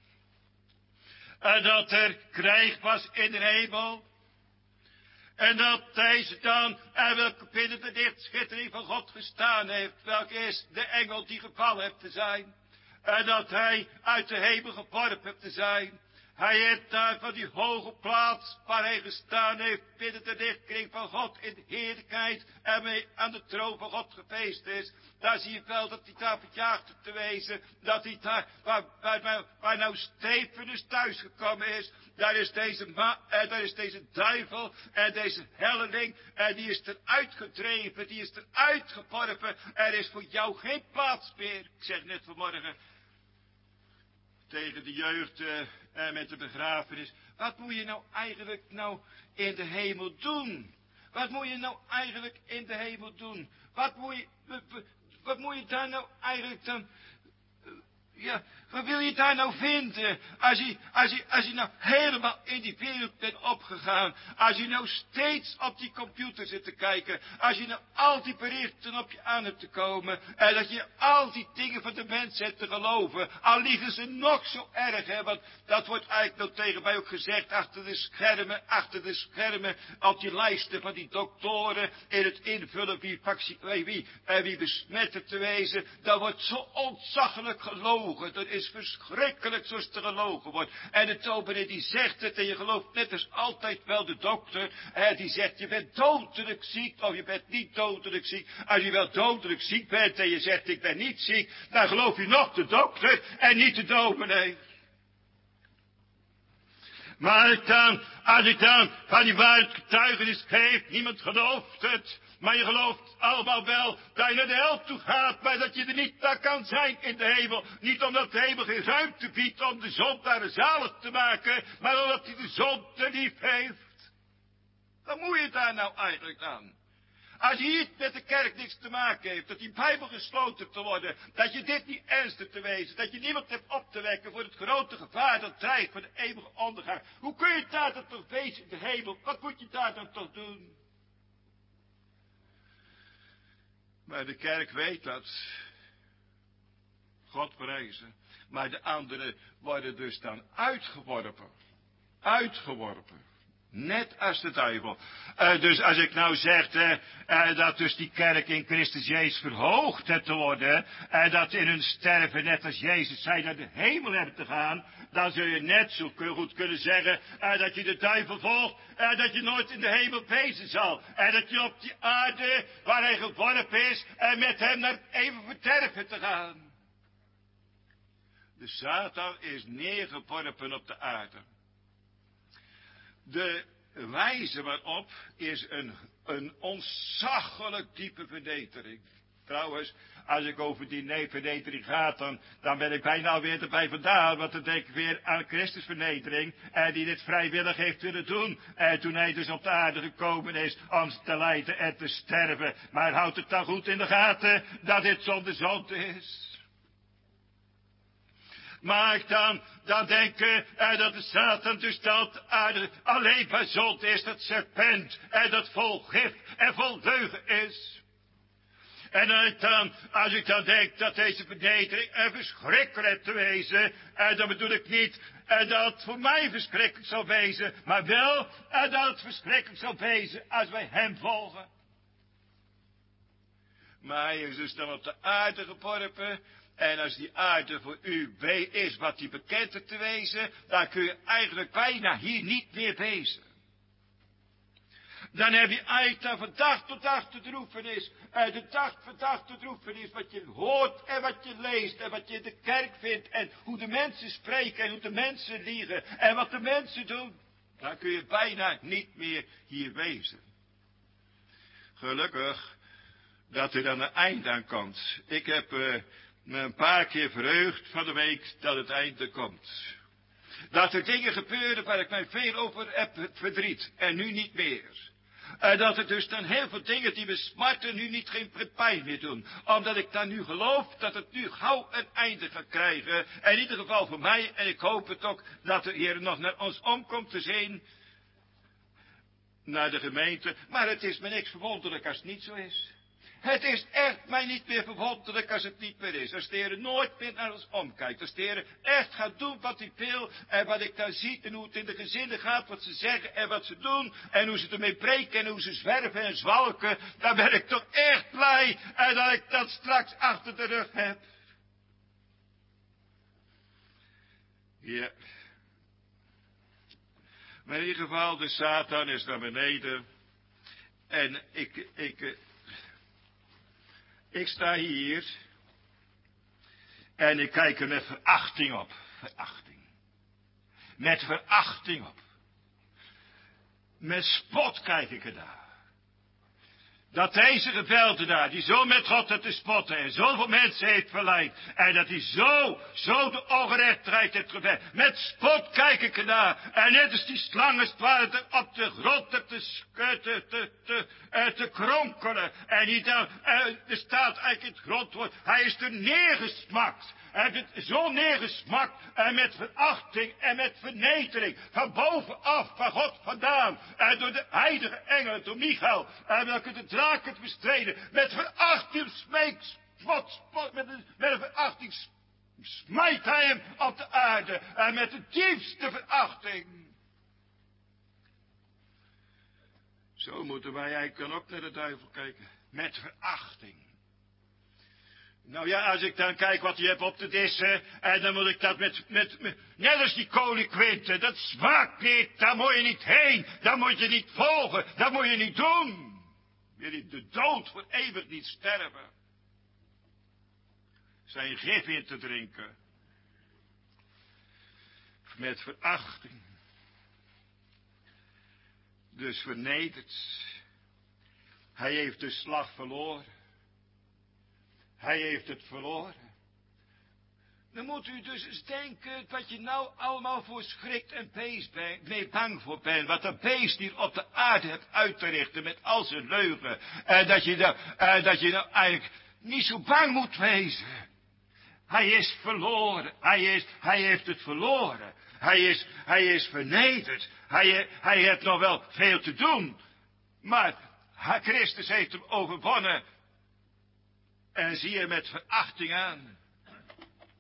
En dat er krijg was in de hemel. En dat deze dan, en welke binnen de dichtschittering van God gestaan heeft, welke is de engel die gevallen heeft te zijn. En dat hij uit de hemel geworpen heeft te zijn. Hij heeft daar van die hoge plaats waar hij gestaan heeft binnen de dichtkring van God in de heerlijkheid en mee aan de troon van God gefeest is. Daar zie je wel dat hij daar verjaagd heeft te wezen. Dat hij daar, waar, waar, waar nou Stefanus thuisgekomen is. Daar is deze ma, en daar is deze duivel en deze helleling. En die is eruit gedreven, die is eruit geworpen. Er is voor jou geen plaats meer. Ik zeg net vanmorgen tegen de jeugd uh, en met de begrafenis. Wat moet je nou eigenlijk nou in de hemel doen? Wat moet je nou eigenlijk in de hemel doen? Wat moet je, wat, wat moet je daar nou eigenlijk dan, uh, ja, wat wil je daar nou vinden? Als je, als je, als je nou helemaal in die wereld bent opgegaan. Als je nou steeds op die computer zit te kijken. Als je nou al die berichten op je aan hebt te komen. En dat je al die dingen van de mens hebt te geloven. Al liggen ze nog zo erg, hè. Want dat wordt eigenlijk nou tegen mij ook gezegd. Achter de schermen, achter de schermen. Op die lijsten van die doktoren. In het invullen wie, wie, wie, wie besmet hebt te wezen. Dat wordt zo ontzaglijk gelogen. Dat is verschrikkelijk zoals er gelogen wordt. En de dominee die zegt het en je gelooft net als altijd wel de dokter. Hè, die zegt je bent dodelijk ziek of je bent niet dodelijk ziek. Als je wel dodelijk ziek bent en je zegt ik ben niet ziek. Dan geloof je nog de dokter en niet de dominee. Maar dan, als ik dan van die waarheid getuigenis geef, niemand gelooft het. Maar je gelooft allemaal wel dat je naar de hel toe gaat, maar dat je er niet naar kan zijn in de hemel. Niet omdat de hemel geen ruimte biedt om de zondaar zalig te maken, maar omdat hij de zonde lief heeft. Wat moet je daar nou eigenlijk aan? Als je hier met de kerk niks te maken heeft, dat die Bijbel gesloten te worden, dat je dit niet ernstig te wezen, dat je niemand hebt op te wekken voor het grote gevaar dat dreigt voor de eeuwige ondergang. Hoe kun je daar dan toch wezen in de hemel? Wat moet je daar dan toch doen? Maar de kerk weet dat. God prijzen. Maar de anderen worden dus dan uitgeworpen. Uitgeworpen. Net als de duivel. Uh, dus als ik nou zeg uh, uh, dat dus die kerk in Christus Jezus verhoogd heeft te worden. En uh, dat in hun sterven, net als Jezus zei, naar de hemel hebben te gaan. Dan zul je net zo goed kunnen zeggen uh, dat je de duivel volgt. En uh, dat je nooit in de hemel wezen zal. En uh, dat je op die aarde waar hij geworpen is. En uh, met hem naar even verderven te gaan. De Satan is neergeworpen op de aarde. De wijze waarop is een, een ontzaglijk diepe vernedering. Trouwens, als ik over die vernedering ga, dan, dan ben ik bijna alweer erbij vandaan. Want dan denk ik weer aan Christus vernedering. En die dit vrijwillig heeft willen doen. En toen hij dus op de aarde gekomen is om te lijden en te sterven. Maar houd het dan goed in de gaten dat dit zonder zonde is. Maar dan, dan denken uh, dat de Satan dus dat aarde alleen maar zonde is, dat serpent en dat vol gif en vol leugen is. En als ik dan, als ik dan denk dat deze vernedering een verschrikkelijk te wezen, en dan bedoel ik niet en dat het voor mij verschrikkelijk zou wezen, maar wel en dat het verschrikkelijk zou wezen als wij hem volgen. Maar hij is dus dan op de aarde geworpen. En als die aarde voor u is wat die bekend te wezen, dan kun je eigenlijk bijna hier niet meer wezen. Dan heb je eigenlijk dan van dag tot dag te droefenis. En de dag van dag te droefenis wat je hoort en wat je leest en wat je in de kerk vindt. En hoe de mensen spreken en hoe de mensen liegen en wat de mensen doen. Dan kun je bijna niet meer hier wezen. Gelukkig dat er dan een eind aan komt. Ik heb uh, me een paar keer verheugd van de week dat het einde komt. Dat er dingen gebeuren waar ik mij veel over heb verdriet en nu niet meer. En dat er dus dan heel veel dingen die me smarten nu niet geen pijn meer doen. Omdat ik dan nu geloof dat het nu gauw een einde gaat krijgen. In ieder geval voor mij. En ik hoop het ook dat de Heer nog naar ons omkomt te zien. Naar de gemeente. Maar het is me niks verwonderlijk als het niet zo is. Het is echt mij niet meer verwonderlijk als het niet meer is. Als de Heer nooit meer naar ons omkijkt. Als de Heer echt gaat doen wat hij wil. En wat ik daar zie. En hoe het in de gezinnen gaat. Wat ze zeggen en wat ze doen. En hoe ze ermee breken. En hoe ze zwerven en zwalken. Dan ben ik toch echt blij. En dat ik dat straks achter de rug heb. Ja. Maar in ieder geval de Satan is naar beneden. En ik... ik Ik sta hier en ik kijk er met verachting op. Verachting. Met verachting op. Met spot kijk ik er naar. Dat deze geweldenaar, die zo met God heeft te spotten en zoveel mensen heeft verleid. En dat hij zo, zo de ongerechtigheid heeft gewerkt. Met spot kijk ik ernaar. En net als die slangen op de grond te, te, te, te, te, te kronkelen. En die dan, er staat eigenlijk in het grondwoord, hij is er neergesmakt. Hij heeft het zo neergesmakt en met verachting en met vernedering. Van bovenaf, van God vandaan. En door de heilige engelen, door Michael. En welke de draak het bestreden. Met verachting smeekt, spot, spot, met een, met een verachting smijt hij hem op de aarde. En met de diepste verachting. Zo moeten wij eigenlijk dan ook naar de duivel kijken. Met verachting. Nou ja, als ik dan kijk wat je hebt op te dissen, en dan moet ik dat met, met, met net als die koning Quinten, dat smaakt niet, daar moet je niet heen, daar moet je niet volgen, dat moet je niet doen. Wil je de dood voor eeuwig niet sterven. Zijn gif in te drinken. Met verachting. Dus vernederd. Hij heeft de slag verloren. Hij heeft het verloren. Dan moet u dus eens denken wat je nou allemaal voor schrikt en beest bent, mee bang voor bent. Wat de beest hier op de aarde hebt uit te richten met al zijn leugen. En dat je, nou, en dat je nou eigenlijk niet zo bang moet wezen. Hij is verloren. Hij, is, hij heeft het verloren. Hij is, hij is vernederd. Hij, hij heeft nog wel veel te doen. Maar Christus heeft hem overwonnen. En zie je met verachting aan.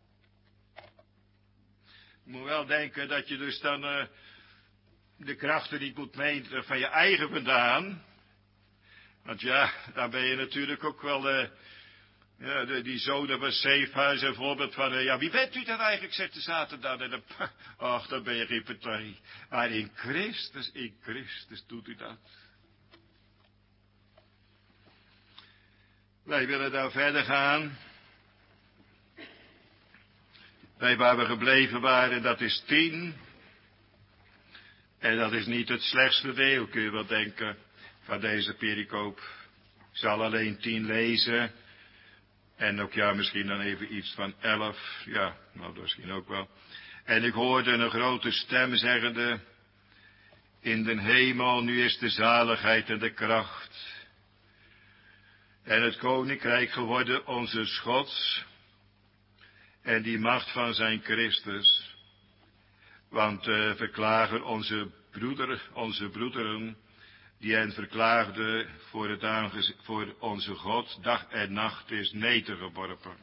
Je moet wel denken dat je dus dan uh, de krachten niet moet meten van je eigen vandaan. Want ja, dan ben je natuurlijk ook wel... Uh, Ja, de, die zonen van Cephas, een voorbeeld van, uh, ja, wie bent u dan eigenlijk, zegt de Satan dan. En dan, ach, dan ben je geen partij. Maar in Christus, in Christus doet u dat. Wij willen daar verder gaan. Bij waar we gebleven waren, dat is tien. En dat is niet het slechtste deel, kun je wel denken, van deze pericoop. Ik zal alleen tien lezen. En ook ja, misschien dan even iets van elf. Ja, nou, dat misschien ook wel. En ik hoorde een grote stem zeggende: in den hemel, nu is de zaligheid en de kracht. En het koninkrijk geworden onze Gods. En die macht van zijn Christus. Want uh, verklagen onze broeder, onze broederen, die hen verklaagde voor, het aangez- voor onze God, dag en nacht is nedergeworpen.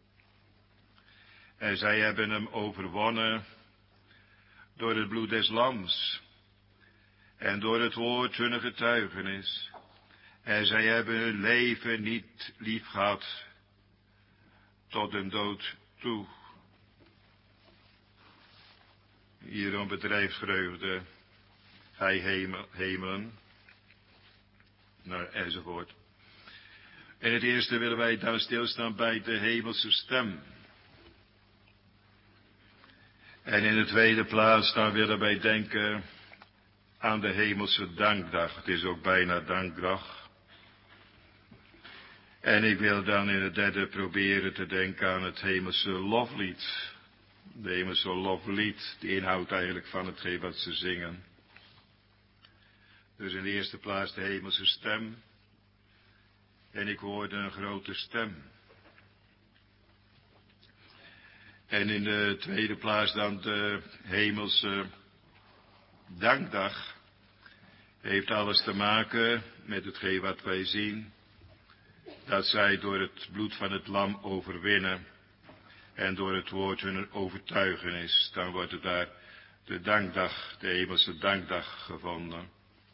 En zij hebben hem overwonnen door het bloed des lams en door het woord hunner getuigenis. En zij hebben hun leven niet lief gehad tot de dood toe. Hierom bedrijft vreugde, gij hemel, hemelen. Nou, enzovoort. In het eerste willen wij dan stilstaan bij de hemelse stem. En in de tweede plaats dan willen wij denken aan de hemelse dankdag. Het is ook bijna dankdag. En ik wil dan in het derde proberen te denken aan het hemelse loflied. De hemelse loflied, de inhoud eigenlijk van hetgeen wat ze zingen. Dus in de eerste plaats de hemelse stem. En ik hoorde een grote stem. En in de tweede plaats dan de hemelse dankdag. Heeft alles te maken met hetgeen wat wij zien. Dat zij door het bloed van het lam overwinnen. En door het woord hun overtuigenis. Dan wordt er daar de dankdag, de hemelse dankdag gevonden.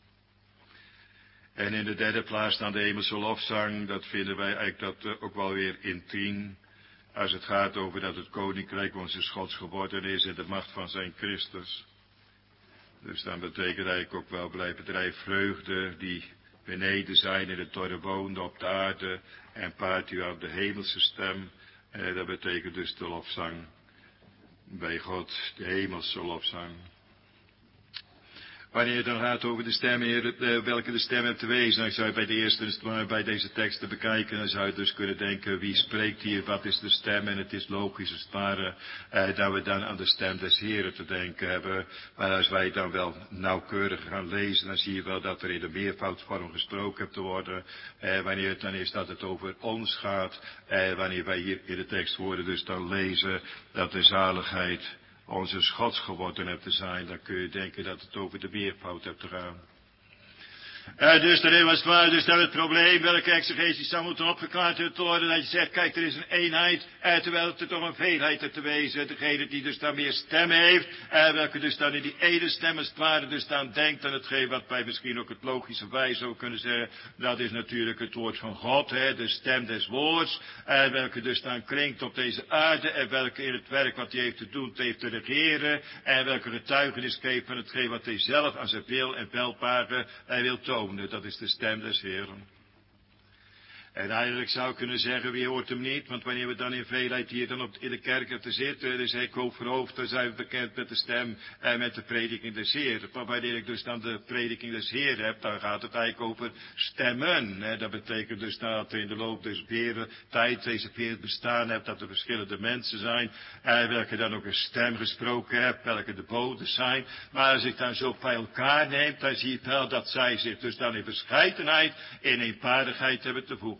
En in de derde plaats dan de hemelse lofzang, dat vinden wij eigenlijk dat ook wel weer intiem. Als het gaat over dat het koninkrijk onze Gods geworden is in de macht van zijn Christus. Dus dan betekent eigenlijk ook wel blij bedrijf vreugde die beneden zijn in het dorre woonde op de aarde. En paart u aan de hemelse stem. En dat betekent dus de lofzang. Bij God, de hemelse lofzang. Wanneer het dan gaat over de stem, Heer, welke de stem hebt te wezen, dan zou je bij de eerste, bij deze teksten bekijken, dan zou je dus kunnen denken, wie spreekt hier, wat is de stem? En het is logisch als het ware, eh, dat we dan aan de stem des Heeren te denken hebben. Maar als wij dan wel nauwkeurig gaan lezen, dan zie je wel dat er in de meervoudsvorm gesproken hebt te worden. Eh, wanneer het dan is dat het over ons gaat, eh, wanneer wij hier in de tekstwoorden dus dan lezen, dat de zaligheid onze Gods geworden hebt te zijn, dan kun je denken dat het over de meervoud hebt te gaan. Uh, dus daarin was het waar, dus dat het probleem, welke exegeties zou moeten opgeklaard worden, dat je zegt, kijk, er is een eenheid, uh, terwijl het er toch een veelheid hebt te wezen. Degene die dus dan meer stemmen heeft, uh, welke dus dan in die ene stem als het ware dus dan denkt aan hetgeen wat wij misschien ook het logische wijze zou kunnen zeggen, dat is natuurlijk het woord van God, hè, de stem des woords, uh, welke dus dan klinkt op deze aarde, en welke in het werk wat hij heeft te doen, heeft te regeren, en welke getuigenis geeft van hetgeen wat hij zelf aan zijn wil en welparen uh, wil tonen. Dat is de stem des Heeren. En eigenlijk zou ik kunnen zeggen, wie hoort hem niet? Want wanneer we dan in veelheid hier dan op, in de kerk te zitten, dus ik hoofd voor hoofd, dan zijn we bekend met de stem en met de prediking des Heeren. Maar wanneer ik dus dan de prediking des Heeren heb, dan gaat het eigenlijk over stemmen. Hè. Dat betekent dus dat er in de loop des wereld, tijd deze wereld bestaan hebt, dat er verschillende mensen zijn, en welke dan ook een stem gesproken hebben, welke de boden zijn. Maar als ik dan zo bij elkaar neem, dan zie je wel dat zij zich dus dan in verscheidenheid, in eenparigheid hebben te voegen.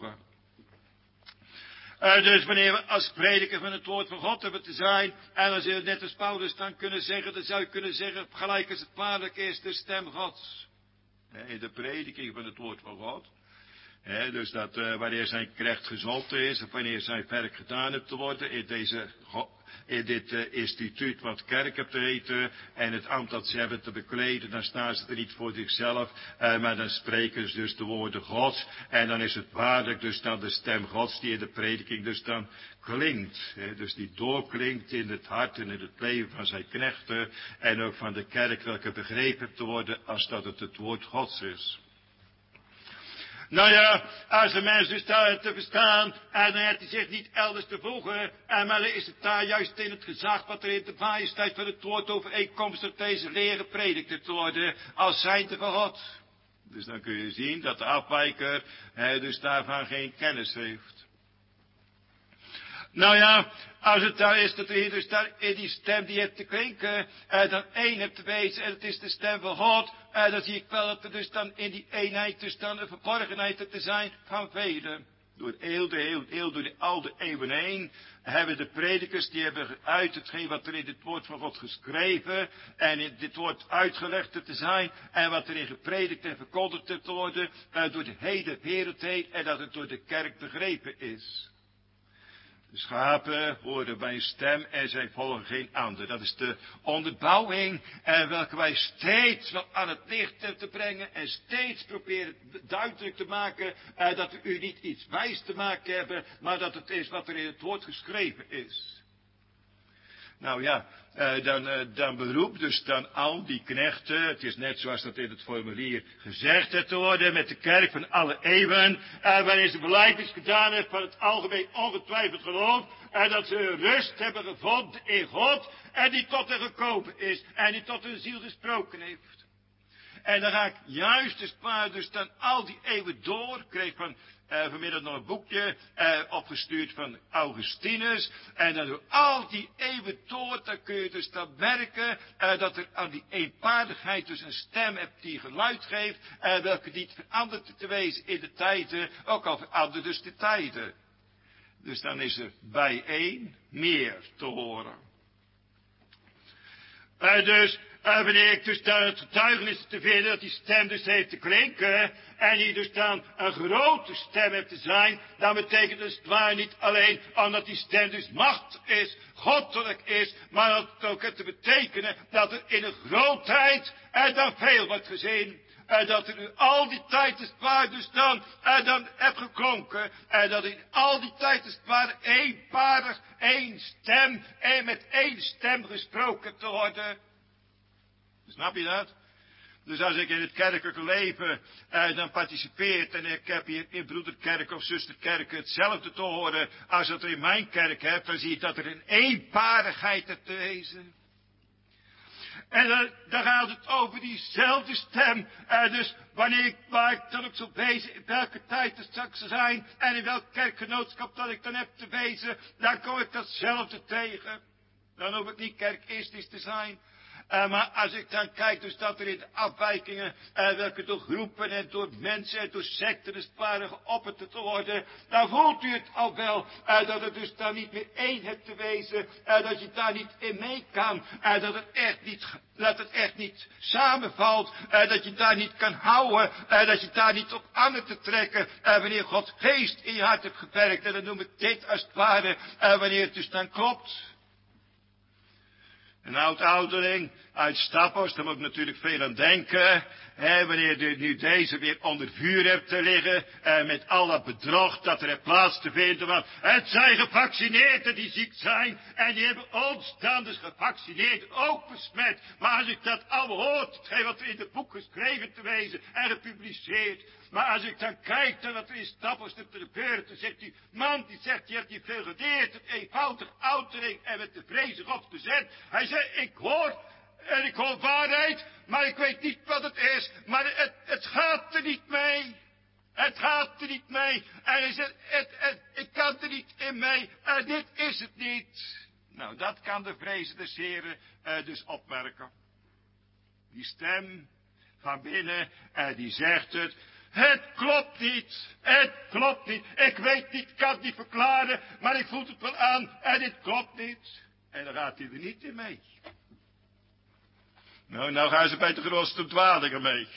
Uh, dus wanneer we als prediker van het woord van God hebben te zijn, en als je net als Paulus dan kunnen zeggen, dan zou je kunnen zeggen, gelijk als het waarlijk is, de stem Gods. He, in de prediking van het woord van God. He, dus dat uh, wanneer zijn krecht gezond is, of wanneer zijn werk gedaan hebt te worden, in deze in dit uh, instituut wat kerk hebt te heten en het ambt dat ze hebben te bekleden, dan staan ze er niet voor zichzelf, uh, maar dan spreken ze dus de woorden Gods en dan is het waarlijk dus dan de stem Gods die in de prediking dus dan klinkt, hè, dus die doorklinkt in het hart en in het leven van zijn knechten en ook van de kerk welke begrepen te worden als dat het het woord Gods is. Nou ja, als de mens dus daar te verstaan, en dan heeft hij zich niet elders te voegen, en maar is het daar juist in het gezag wat er in de majesteit van het woord overeenkomstig deze leren predikt te worden, als zijnde van God. Dus dan kun je zien dat de afwijker hij dus daarvan geen kennis heeft. Nou ja, als het daar is dat je dus daar in die stem die hebt te klinken, eh, dan één hebt te wezen en het is de stem van God, eh, dan zie ik wel dat er dus dan in die eenheid dus dan een verborgenheid te zijn van velen. Door heel de, heel, heel door de oude eeuwen heen hebben de predikers, die hebben uit hetgeen wat er in het woord van God geschreven en in dit woord uitgelegd te zijn en wat erin gepredikt en verkondigd te worden, eh, door de hele wereld heen en dat het door de kerk begrepen is. De schapen horen bij een stem en zij volgen geen ander. Dat is de onderbouwing eh, welke wij steeds wel aan het licht te brengen en steeds proberen duidelijk te maken eh, dat we u niet iets wijs te maken hebben, maar dat het is wat er in het woord geschreven is. Nou ja, uh, dan, uh, dan beroep dus dan al die knechten, het is net zoals dat in het formulier gezegd heeft te worden, met de kerk van alle eeuwen, uh, waarin ze belijdenis gedaan heeft van het algemeen ongetwijfeld geloof, en dat ze rust hebben gevonden in God, en die tot hen gekomen is, en die tot hun ziel gesproken heeft. En dan ga ik juist dus maar dus dan al die eeuwen door, kreeg van Uh, vanmiddag nog een boekje uh, opgestuurd van Augustinus. En dan door al die eeuwen door, dan kun je dus dan merken uh, dat er aan die eenpaardigheid dus een stem hebt die geluid geeft. Uh, welke niet verandert te wezen in de tijden, ook al verandert dus de tijden. Dus dan is er bij één meer te horen. Uh, dus uh, wanneer ik dus daar het getuigenis te vinden dat die stem dus heeft te klinken en die dus dan een grote stem heeft te zijn, dan betekent het waar niet alleen omdat die stem dus macht is, goddelijk is, maar dat het ook heeft te betekenen dat er in een grootheid er dan veel wordt gezien. En dat er in al die tijd is waar dus dan, en dan heb geklonken. En dat in al die tijd is waar eenparig, één stem, en met één stem gesproken te worden. Snap je dat? Dus als ik in het kerkelijke leven eh, dan participeer en ik heb hier in broederkerk of zusterkerk hetzelfde te horen als dat er in mijn kerk heb, dan zie ik dat er een eenparigheid is te wezen. En dan, dan gaat het over diezelfde stem. En dus wanneer ik, waar ik dan ook zal wezen, in welke tijd het straks zal zijn, en in welk kerkgenootschap dat ik dan heb te wezen, dan kom ik datzelfde tegen. Dan hoef ik niet kerkistisch te zijn. Uh, maar als ik dan kijk, dus dat er in de afwijkingen, uh, welke door groepen en door mensen en door secten is waren geopperd te worden, dan voelt u het al wel, uh, dat het dus dan niet meer één hebt te wezen, uh, dat je daar niet in mee kan, uh, dat het echt niet, dat het echt niet samenvalt, uh, dat je daar niet kan houden, uh, dat je daar niet op aan te trekken, uh, wanneer Gods geest in je hart hebt gewerkt, en dan noem ik dit als het ware, uh, wanneer het dus dan klopt. Een oud ouderling uit Staphos, daar moet ik natuurlijk veel aan denken. Hè, wanneer je nu deze weer onder vuur hebt te liggen, eh, met al dat bedrog dat er heeft plaats te vinden. Want het zijn gevaccineerden die ziek zijn en die hebben ons dan dus gevaccineerden ook besmet. Maar als ik dat al hoort, hetgeen wat er in het boek geschreven te wezen en gepubliceerd. Maar als ik dan kijk naar wat er in Staphos te gebeuren, dan zegt die man, die zegt, die heeft hier veel geleerd, een eenvoudig ouderling en met de vrezen God bezet. Hij zei, ik hoor, en ik hoor waarheid, maar ik weet niet wat het is, maar het, het gaat er niet mee. Het gaat er niet mee. En hij zegt, het, het, ik kan er niet in mee, en dit is het niet. Nou, dat kan de vrezen des Heren uh, dus opmerken. Die stem van binnen, uh, die zegt het. Het klopt niet. Het klopt niet. Ik weet niet, ik kan het niet verklaren, maar ik voel het wel aan en dit klopt niet. En dan gaat hij er niet in mee. Nou, nou gaan ze bij de grootste dwalingen mee.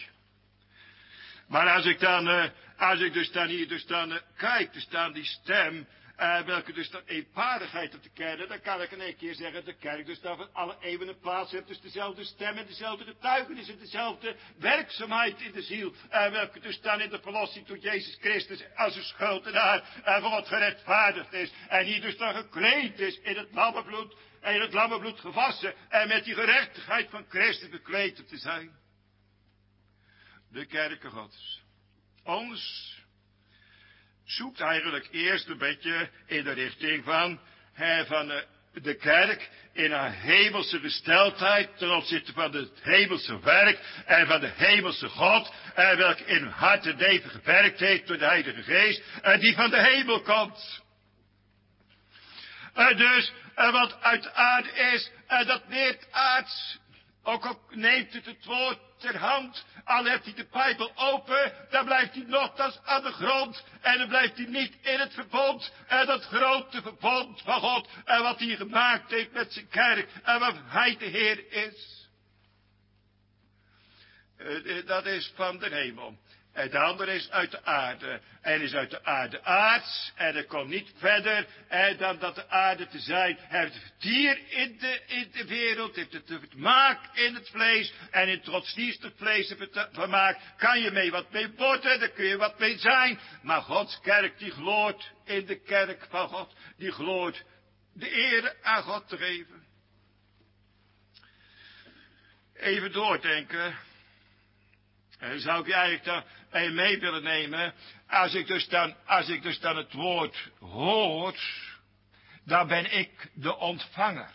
Maar als ik dan, uh, als ik dus dan hier dus dan uh, kijk, dus dan die stem, Uh, welke dus de eenparigheid te kennen, dan kan ik in één keer zeggen, de kerk dus dan van alle eeuwen een plaats heeft, dus dezelfde stem en dezelfde getuigenis en dezelfde werkzaamheid in de ziel. Uh, welke dus dan in de verlossing door Jezus Christus als een schuldenaar uh, van God gerechtvaardigd is. En hier dus dan gekleed is in het lammenbloed, en in het lammenbloed gewassen en met die gerechtigheid van Christus bekleed te zijn. De kerken Gods. Ons zoekt eigenlijk eerst een beetje in de richting van, hè, van de, de kerk in haar hemelse gesteldheid ten opzichte van het hemelse werk en van de hemelse God, en welke in hun hart en leven gewerkt heeft door de Heilige Geest, en die van de hemel komt. En dus, en wat uit de aarde is, en dat leert aards. Ook al neemt het het woord ter hand, al heeft hij de Bijbel open, dan blijft hij nogthans aan de grond. En dan blijft hij niet in het verbond, en dat grote verbond van God, en wat hij gemaakt heeft met zijn kerk, en wat hij de Heer is. Dat is van de hemel. En de andere is uit de aarde. En is uit de aarde aards. En er komt niet verder en dan dat de aarde te zijn. Hij heeft het dier in de, in de wereld. Heeft het vermaak in het vlees. En in het godsdienstig vlees het vermaak. Kan je mee wat mee worden. Daar kun je wat mee zijn. Maar Gods kerk die gloort in de kerk van God. Die gloort de ere aan God te geven. Even doordenken. En zou ik je eigenlijk dan mee willen nemen, als ik dus dan, als ik dus dan het woord hoor, dan ben ik de ontvanger.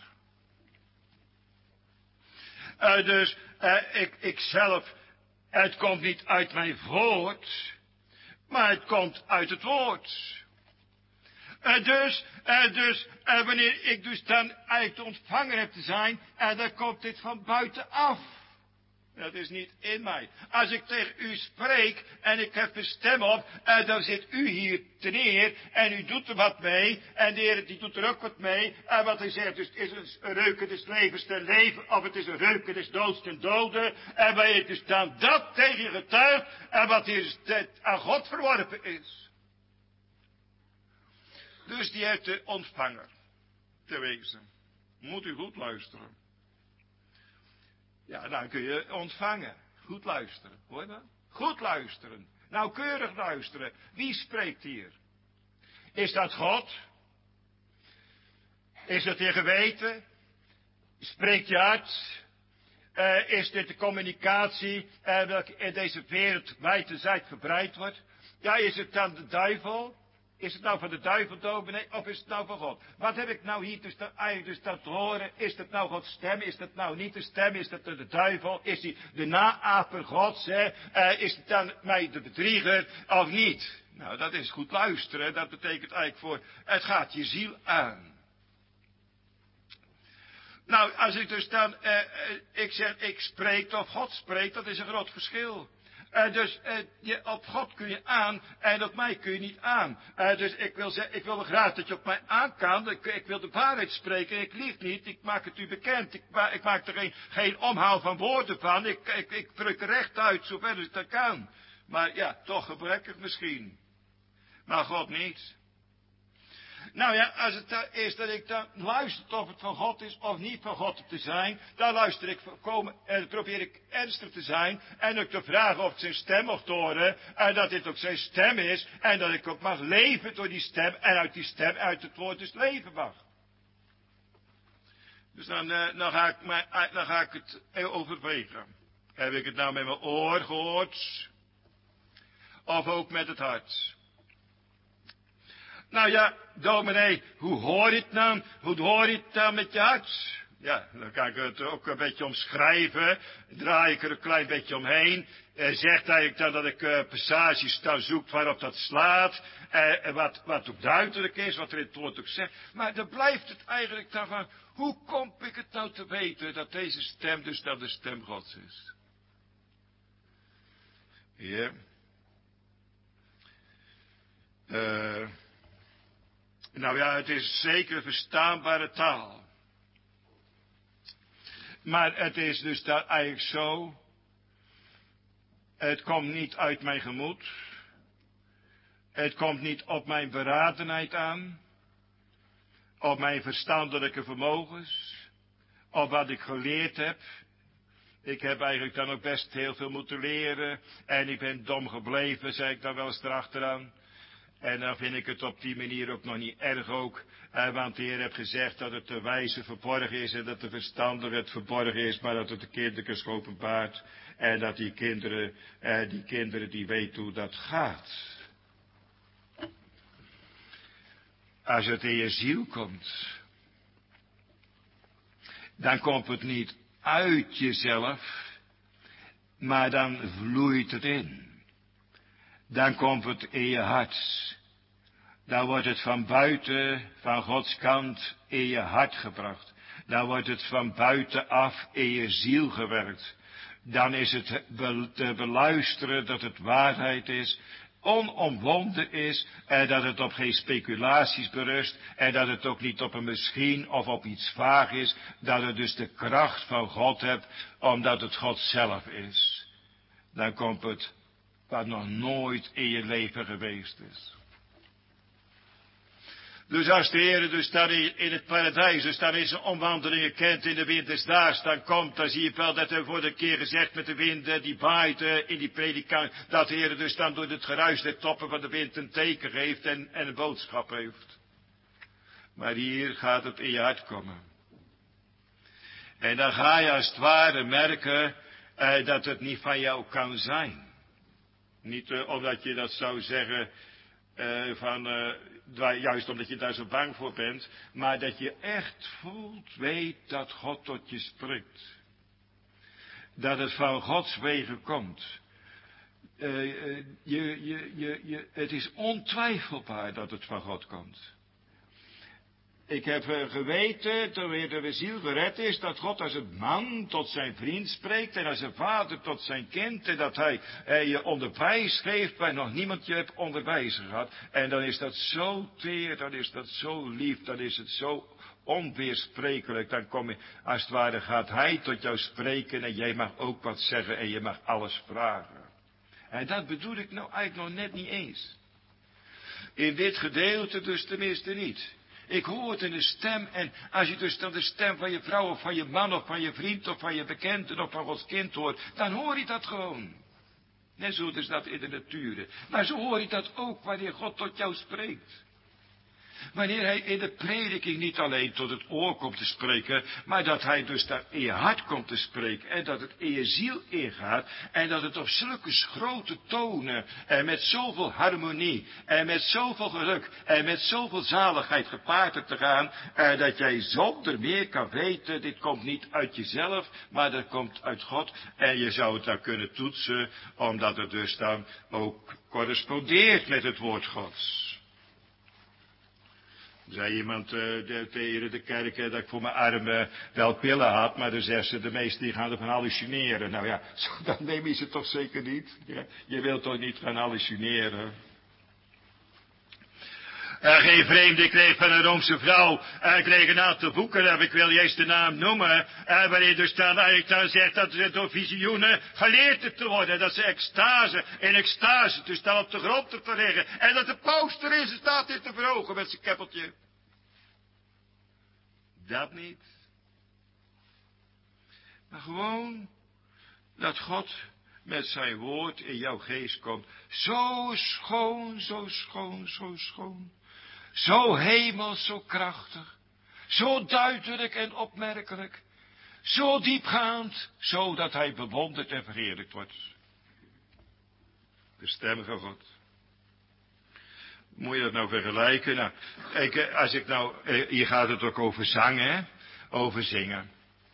Uh, dus uh, ik, ik zelf, het komt niet uit mijn woord, maar het komt uit het woord. Uh, dus, uh, dus uh, wanneer ik dus dan eigenlijk de ontvanger heb te zijn, uh, dan komt dit van buitenaf. Dat is niet in mij. Als ik tegen u spreek en ik heb een stem op, en dan zit u hier te neer en u doet er wat mee en de Heer die doet er ook wat mee. En wat hij zegt, dus is het een reuken des levens ten leven of het is een reuken des doods ten dode. En waar je dus dan dat tegen je getuigt en wat hier aan God verworpen is. Dus die heeft de ontvanger te wezen. Moet u goed luisteren. Ja, dan kun je ontvangen. Goed luisteren. Hoor je dat? Goed luisteren. Nauwkeurig luisteren. Wie spreekt hier? Is dat God? Is het je geweten? Spreekt je hart? Uh, is dit de communicatie uh, welke in deze wereld wijd en zijd verbreid wordt? Ja, is het dan de duivel? Is het nou van de duivel, dominee, of is het nou van God? Wat heb ik nou hier dus dan, eigenlijk dus dan te horen? Is dat nou Gods stem? Is dat nou niet de stem? Is dat de duivel? Is hij de naaper Gods? Hè? Uh, is het dan mij de bedrieger of niet? Nou, dat is goed luisteren. Dat betekent eigenlijk voor, het gaat je ziel aan. Nou, als ik dus dan, uh, uh, ik zeg, ik spreek of God spreekt, dat is een groot verschil. Uh, dus uh, je, op God kun je aan en op mij kun je niet aan. Uh, dus ik wil, zeg, ik wil graag dat je op mij aan kan. Ik, ik wil de waarheid spreken. Ik lieg niet. Ik maak het u bekend. Ik, ik maak er geen, geen omhaal van woorden van. Ik, ik, ik druk er recht uit zover als dat kan. Maar ja, toch gebrekkig misschien. Maar God niet. Nou ja, als het is dat ik dan luister of het van God is of niet van God te zijn, dan luister ik voorkomen en probeer ik ernstig te zijn en ook te vragen of ik zijn stem mocht horen en dat dit ook zijn stem is en dat ik ook mag leven door die stem en uit die stem, uit het woord dus leven mag. Dus dan, uh, dan, ga, ik mij, dan ga ik het overwegen. Heb ik het nou met mijn oor gehoord of ook met het hart? Nou ja, dominee, hoe hoor je het nou? Hoe hoor je het dan met je hart? Ja, dan kan ik het ook een beetje omschrijven. Draai ik er een klein beetje omheen. Eh, zegt eigenlijk dan dat ik uh, passages dan zoek waarop dat slaat. Eh, wat, wat ook duidelijk is, wat er in het woord ook zegt. Maar dan blijft het eigenlijk dan van, hoe kom ik het nou te weten dat deze stem dus dan de stem Gods is? Ja. Eh... Uh, Nou ja, het is zeker verstaanbare taal. Maar het is dus dat eigenlijk zo. Het komt niet uit mijn gemoed. Het komt niet op mijn beradenheid aan. op mijn verstandelijke vermogens, op wat ik geleerd heb. Ik heb eigenlijk dan ook best heel veel moeten leren en ik ben dom gebleven, zei ik dan wel eens erachteraan. En dan vind ik het op die manier ook nog niet erg ook, eh, want de Heer heeft gezegd dat het de wijze verborgen is en dat de verstandige het verborgen is, maar dat het de kinderen is geopenbaard en dat die kinderen, eh, die kinderen die weten hoe dat gaat. Als het in je ziel komt, dan komt het niet uit jezelf, maar dan vloeit het in. Dan komt het in je hart. Dan wordt het van buiten, van Gods kant, in je hart gebracht. Dan wordt het van buitenaf in je ziel gewerkt. Dan is het te beluisteren dat het waarheid is, onomwonden is, en dat het op geen speculaties berust, en dat het ook niet op een misschien of op iets vaag is, dat het dus de kracht van God hebt, omdat het God zelf is. Dan komt het wat nog nooit in je leven geweest is. Dus als de Heer dus dan in het paradijs, dus dan in zijn omwandelingen kent in de wind des daags, dan komt, dan zie je wel dat hij voor de keer gezegd met de wind, die waait in die predikant, dat de Heer dus dan door het geruis der toppen van de wind een teken geeft en, en een boodschap heeft. Maar hier gaat het in je hart komen. En dan ga je als het ware merken eh, dat het niet van jou kan zijn. Niet uh, omdat je dat zou zeggen, uh, van, uh, juist omdat je daar zo bang voor bent, maar dat je echt voelt, weet dat God tot je spreekt. Dat het van Gods wegen komt. Uh, uh, je, je, je, je, het is ontwijfelbaar dat het van God komt. Ik heb geweten, terwijl de ziel gered is, dat God als een man tot zijn vriend spreekt en als een vader tot zijn kind. En dat hij, hij je onderwijs geeft waar nog niemand je hebt onderwijzen gehad. En dan is dat zo teer, dan is dat zo lief, dan is het zo onweersprekelijk. Dan kom je, als het ware gaat hij tot jou spreken en jij mag ook wat zeggen en je mag alles vragen. En dat bedoel ik nou eigenlijk nog net niet eens. In dit gedeelte dus tenminste niet. Ik hoor het in de stem en als je dus dan de stem van je vrouw of van je man of van je vriend of van je bekende of van Gods kind hoort, dan hoor je dat gewoon. Net zo is dat in de natuur. Maar zo hoor je dat ook wanneer God tot jou spreekt. Wanneer hij in de prediking niet alleen tot het oor komt te spreken, maar dat hij dus daar in je hart komt te spreken en dat het in je ziel ingaat en dat het op zulke grote tonen en met zoveel harmonie en met zoveel geluk en met zoveel zaligheid gepaard te gaan en dat jij zonder meer kan weten, dit komt niet uit jezelf, maar dat komt uit God en je zou het dan kunnen toetsen, omdat het dus dan ook correspondeert met het woord Gods. Zei iemand uh, de, tegen de kerk uh, dat ik voor mijn armen wel pillen had, maar dan zegt ze, de meesten die gaan ervan hallucineren. Nou ja, zo, dan neem je ze toch zeker niet. Ja? Je wilt toch niet gaan hallucineren. Uh, geen vreemde, ik kreeg van een Roomse vrouw, uh, ik kreeg een aantal boeken, uh, ik wil juist de naam noemen, uh, waarin dus dan eigenlijk dan zegt dat ze door visioenen geleerd te worden, dat ze extase, in extase, dus dan op de grond te liggen, en dat de paus erin staat in te verhogen met zijn keppeltje. Dat niet. Maar gewoon, dat God met zijn woord in jouw geest komt, zo schoon, zo schoon, zo schoon. Zo hemels, zo krachtig, zo duidelijk en opmerkelijk, zo diepgaand, zodat hij bewonderd en verheerlijkt wordt. De stem van God. Moet je dat nou vergelijken? Nou, ik, als ik nou, hier gaat het ook over zang, hè? Over zingen.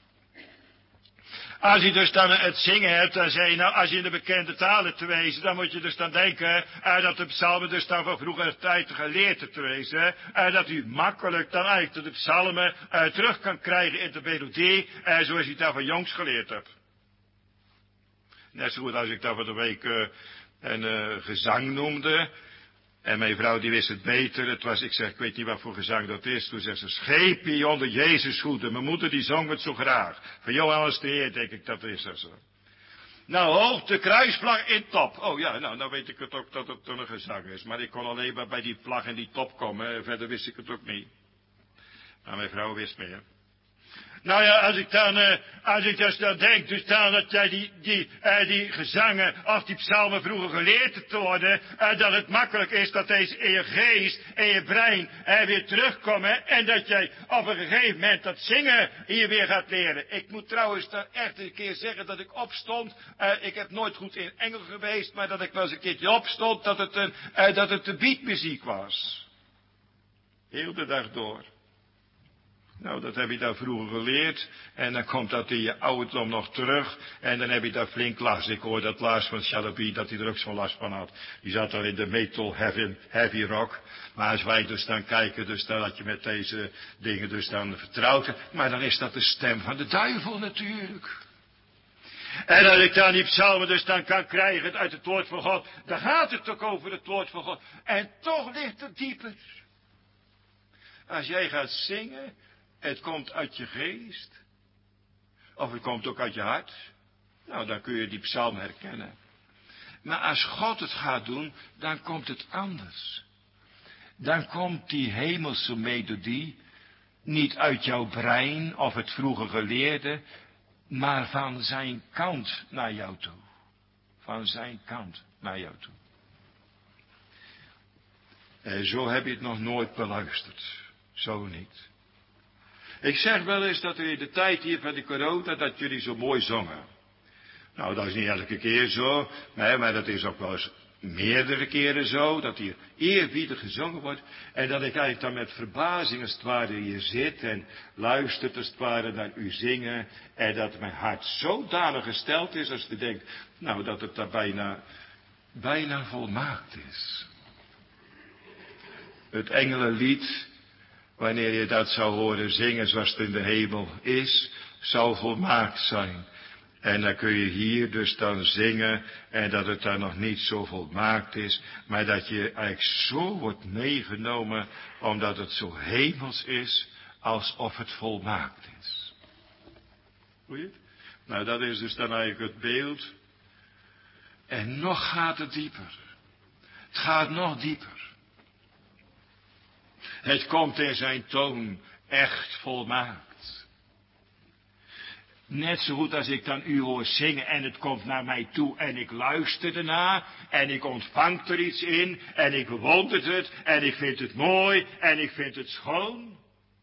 Als je dus dan het zingen hebt, dan zeg je, nou, als je in de bekende talen te wezen, dan moet je dus dan denken, uh, dat de psalmen dus dan van vroeger tijd geleerd te wezen, uh, dat u makkelijk dan eigenlijk de psalmen uh, terug kan krijgen in de melodie, uh, zoals je dat van jongs geleerd hebt. Net zo goed als ik dat van de week uh, een uh, gezang noemde. En mijn vrouw die wist het beter. Het was, ik zeg, ik weet niet wat voor gezang dat is. Toen zegt ze, scheepje onder Jezus goede. Mijn moeder die zong het zo graag. Van Johannes de Heer, denk ik dat is, zegt ze. Nou, hoog de kruisvlag in top. Oh ja, nou, dan weet ik het ook dat het een gezang is. Maar ik kon alleen maar bij die vlag en die top komen. Verder wist ik het ook niet. Nou, mijn vrouw wist meer. Nou ja, als ik dan, uh, als ik dus dan denk, dus dan dat jij die, die, uh, die gezangen of die psalmen vroeger geleerd te worden, uh, dat het makkelijk is dat deze in je geest, in je brein uh, weer terugkomen en dat jij op een gegeven moment dat zingen hier weer gaat leren. Ik moet trouwens dan echt een keer zeggen dat ik opstond, uh, ik heb nooit goed in Engels geweest, maar dat ik wel eens een keertje opstond, dat het een, uh, dat het de beatmuziek was. Heel de dag door. Nou, dat heb je daar vroeger geleerd. En dan komt dat in je ouderdom nog terug. En dan heb je daar flink last. Ik hoorde dat laatst van Shalaby, dat hij er ook zo'n last van had. Die zat dan in de metal heavy, heavy rock. Maar als wij dus dan kijken, dus dan dat je met deze dingen dus dan vertrouwt. Maar dan is dat de stem van de duivel natuurlijk. En als ik dan die psalmen dus dan kan krijgen uit het woord van God. Dan gaat het ook over het woord van God. En toch ligt het dieper. Als jij gaat zingen, het komt uit je geest, of het komt ook uit je hart, nou dan kun je die psalm herkennen. Maar als God het gaat doen, dan komt het anders. Dan komt die hemelse melodie niet uit jouw brein of het vroege geleerde, maar van zijn kant naar jou toe. Van zijn kant naar jou toe. En zo heb je het nog nooit beluisterd. Zo niet. Ik zeg wel eens dat in de tijd hier van de corona, dat jullie zo mooi zongen. Nou, dat is niet elke keer zo, nee, maar dat is ook wel eens meerdere keren zo, dat hier eerbiedig gezongen wordt. En dat ik eigenlijk dan met verbazing als het ware hier zit en luistert als het ware naar u zingen. En dat mijn hart zodanig gesteld is als ik denk, nou, dat het daar bijna, bijna volmaakt is. Het engelenlied, wanneer je dat zou horen zingen zoals het in de hemel is, zal volmaakt zijn. En dan kun je hier dus dan zingen en dat het dan nog niet zo volmaakt is, maar dat je eigenlijk zo wordt meegenomen omdat het zo hemels is alsof het volmaakt is. Hoe je het? Nou, dat is dus dan eigenlijk het beeld. En nog gaat het dieper. Het gaat nog dieper. Het komt in zijn toon echt volmaakt. Net zo goed als ik dan u hoor zingen en het komt naar mij toe en ik luister ernaar en ik ontvang er iets in en ik bewonder het en ik vind het mooi en ik vind het schoon.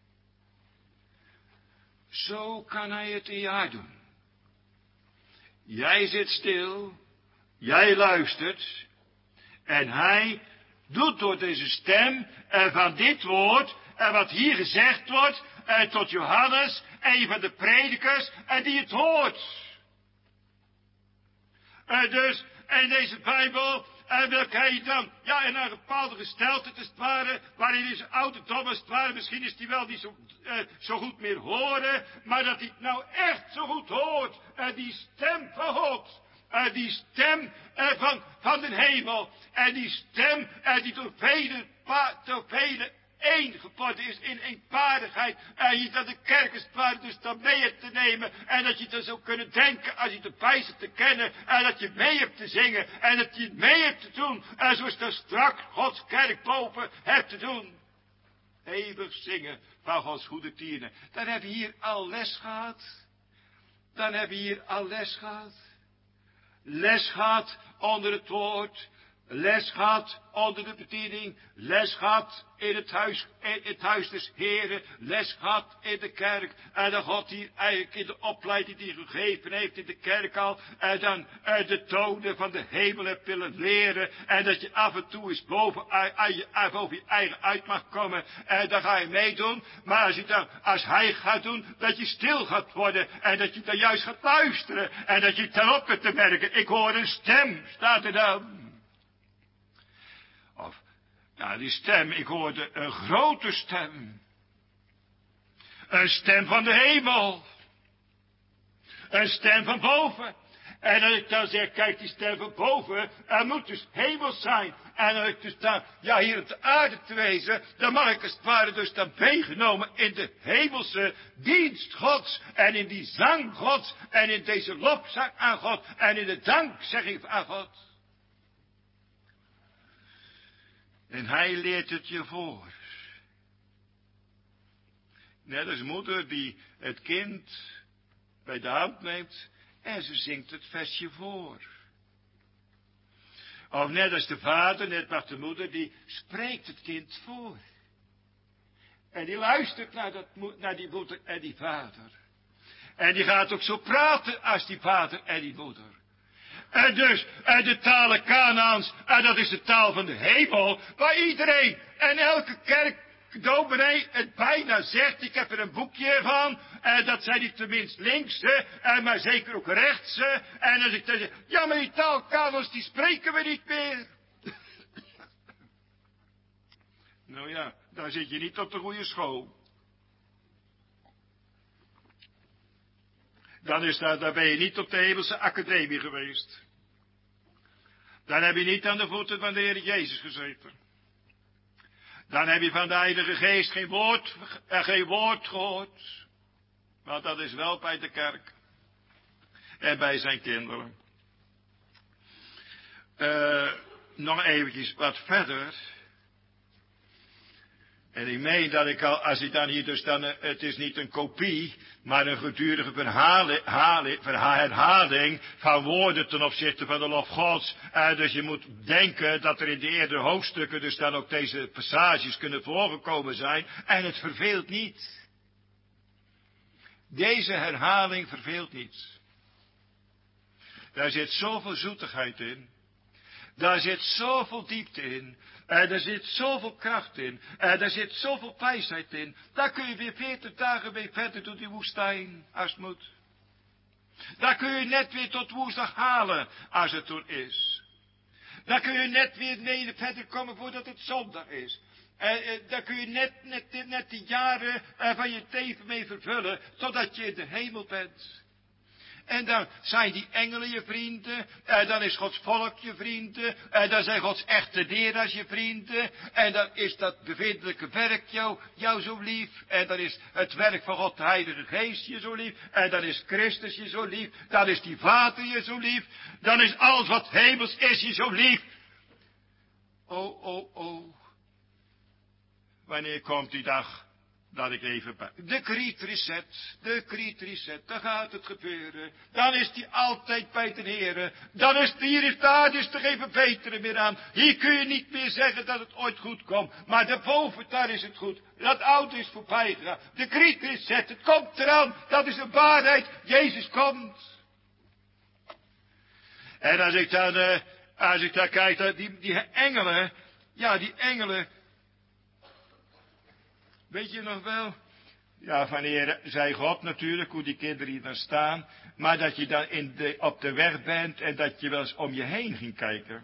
Zo kan hij het in jou doen. Jij zit stil, jij luistert en hij doet door deze stem en van dit woord en wat hier gezegd wordt en tot Johannes, een van de predikers en die het hoort. En dus in deze Bijbel en wil hij dan, ja, in een bepaalde gesteldheid als het ware, waarin is ouderdom als het ware, misschien is hij wel niet zo, uh, zo goed meer horen, maar dat hij het nou echt zo goed hoort, en uh, die stem van God. Uh, die stem uh, van, van de hemel. En die stem uh, die door velen, door velen één geworden is in eenparigheid. En je dat de kerk is waar dus dan mee hebt te nemen. En dat je dan zou kunnen denken als je erbij zit te kennen. En dat je mee hebt te zingen. En dat je mee hebt te doen. En zoals dan strak Gods kerk boven hebt te doen. Eeuwig zingen van Gods goede tieren. Dan heb je hier al les gehad. Dan heb je hier al les gehad. Les gehad onder het woord, les gehad onder de bediening, les gehad in het huis, in het huis des Heren, les gehad in de kerk. En dan God hier eigenlijk in de opleiding die hij gegeven heeft in de kerk al, en dan uit de tonen van de hemel hebt willen leren. En dat je af en toe eens boven, aan je, boven je eigen uit mag komen, en dan ga je meedoen. Maar als, je dan, als hij gaat doen, dat je stil gaat worden, en dat je dan juist gaat luisteren, en dat je dan op kunt te merken, ik hoor een stem, staat er dan. Of, ja, die stem, ik hoorde een grote stem. Een stem van de hemel. Een stem van boven. En als ik dan zeg, kijk, die stem van boven, er moet dus hemel zijn. En als ik dus dan, ja, hier op de aarde te wezen, dan mag ik als het ware dus dan meegenomen in de hemelse dienst Gods. En in die zang Gods. En in deze lofzang aan God. En in de dankzegging aan God. En hij leert het je voor. Net als moeder die het kind bij de hand neemt en ze zingt het versje voor. Of net als de vader, net als de moeder, die spreekt het kind voor. En die luistert naar, dat, naar die moeder en die vader. En die gaat ook zo praten als die vader en die moeder. En dus, en de talen Kanaans, en dat is de taal van de hemel, waar iedereen en elke kerk, dominee het bijna zegt. Ik heb er een boekje van, en dat zijn niet tenminste linkse, en maar zeker ook rechtse. En als ik dan zeg, ja maar die taal Kanaans, die spreken we niet meer. Nou ja, dan zit je niet op de goede school. Dan, is dat, dan ben je niet op de hemelse academie geweest. Dan heb je niet aan de voeten van de Heer Jezus gezeten. Dan heb je van de Heilige Geest geen woord, eh, geen woord gehoord. Want dat is wel bij de kerk. En bij zijn kinderen. Uh, nog eventjes wat verder. En ik meen dat ik al, als ik dan hier dus dan, het is niet een kopie, maar een gedurige verhaling, herhaling van woorden ten opzichte van de lof Gods. Uh, dus je moet denken dat er in de eerdere hoofdstukken dus dan ook deze passages kunnen voorgekomen zijn. En het verveelt niet. Deze herhaling verveelt niet. Daar zit zoveel zoetigheid in. Daar zit zoveel diepte in. En er zit zoveel kracht in. En er zit zoveel wijsheid in. Daar kun je weer veertig dagen mee verder door die woestijn, als het moet. Daar kun je net weer tot woensdag halen, als het toen is. Daar kun je net weer mee verder komen voordat het zondag is. En eh, daar kun je net, net, net die jaren eh, van je leven mee vervullen, totdat je in de hemel bent. En dan zijn die engelen je vrienden. En dan is Gods volk je vrienden. En dan zijn Gods echte leraars je vrienden. En dan is dat bevindelijke werk jou, jou zo lief. En dan is het werk van God de Heilige Geest je zo lief. En dan is Christus je zo lief. Dan is die Vader je zo lief. Dan is alles wat hemels is je zo lief. Oh, oh, oh. Wanneer komt die dag? Dat ik even bij. De Great Reset, de Great Reset, dan gaat het gebeuren. Dan is die altijd bij de Heere. Dan is het, hier is daar, is er even betere meer aan. Hier kun je niet meer zeggen dat het ooit goed komt. Maar daarboven, daar is het goed. Dat oude is voorbij gegaan. De Great Reset, het komt eraan. Dat is een waarheid. Jezus komt. En als ik dan, uh, als ik dan kijk, die, die engelen, ja, die engelen. Weet je nog wel? Ja, wanneer zei God natuurlijk, hoe die kinderen hier dan staan. Maar dat je dan in de, op de weg bent en dat je wel eens om je heen ging kijken.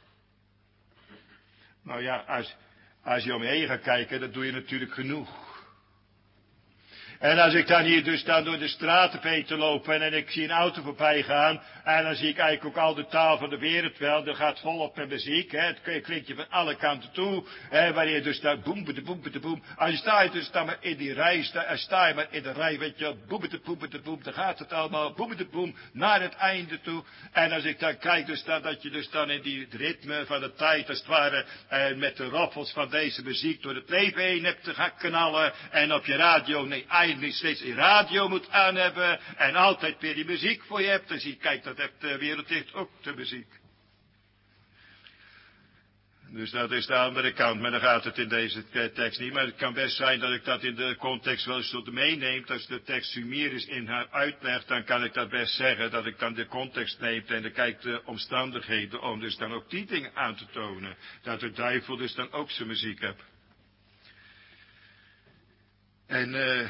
Nou ja, als, als je om je heen gaat kijken, dat doe je natuurlijk genoeg. En als ik dan hier dus dan door de straten ben te lopen en, en ik zie een auto voorbij gaan. En dan zie ik eigenlijk ook al de taal van de wereld wel. Er gaat volop met muziek. Hè. Het klinkt je van alle kanten toe. Hè, wanneer je dus daar boem, de boem, de boem. Als je sta je dus dan maar in die rij. Sta, sta je maar in de rij. Weet je, boem, de boem, de boem. Dan gaat het allemaal boem, de boem. Naar het einde toe. En als ik dan kijk dus dan, dat je dus dan in die ritme van de tijd als het ware. Eh, met de roffels van deze muziek door het leven heen hebt te gaan knallen. En op je radio, nee, niet steeds die radio moet aan hebben en altijd weer die muziek voor je hebt. Dan zie je, kijk, dat heeft de werelddicht ook de muziek. Dus dat is de andere kant, maar dan gaat het in deze tekst niet. Maar het kan best zijn dat ik dat in de context wel eens tot meeneem. Als de tekst Sumerisch in haar uitlegt, dan kan ik dat best zeggen. Dat ik dan de context neem en dan kijk de omstandigheden om dus dan ook die dingen aan te tonen. Dat de duivel dus dan ook zijn muziek heeft. En uh,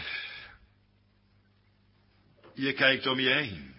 je kijkt om je heen.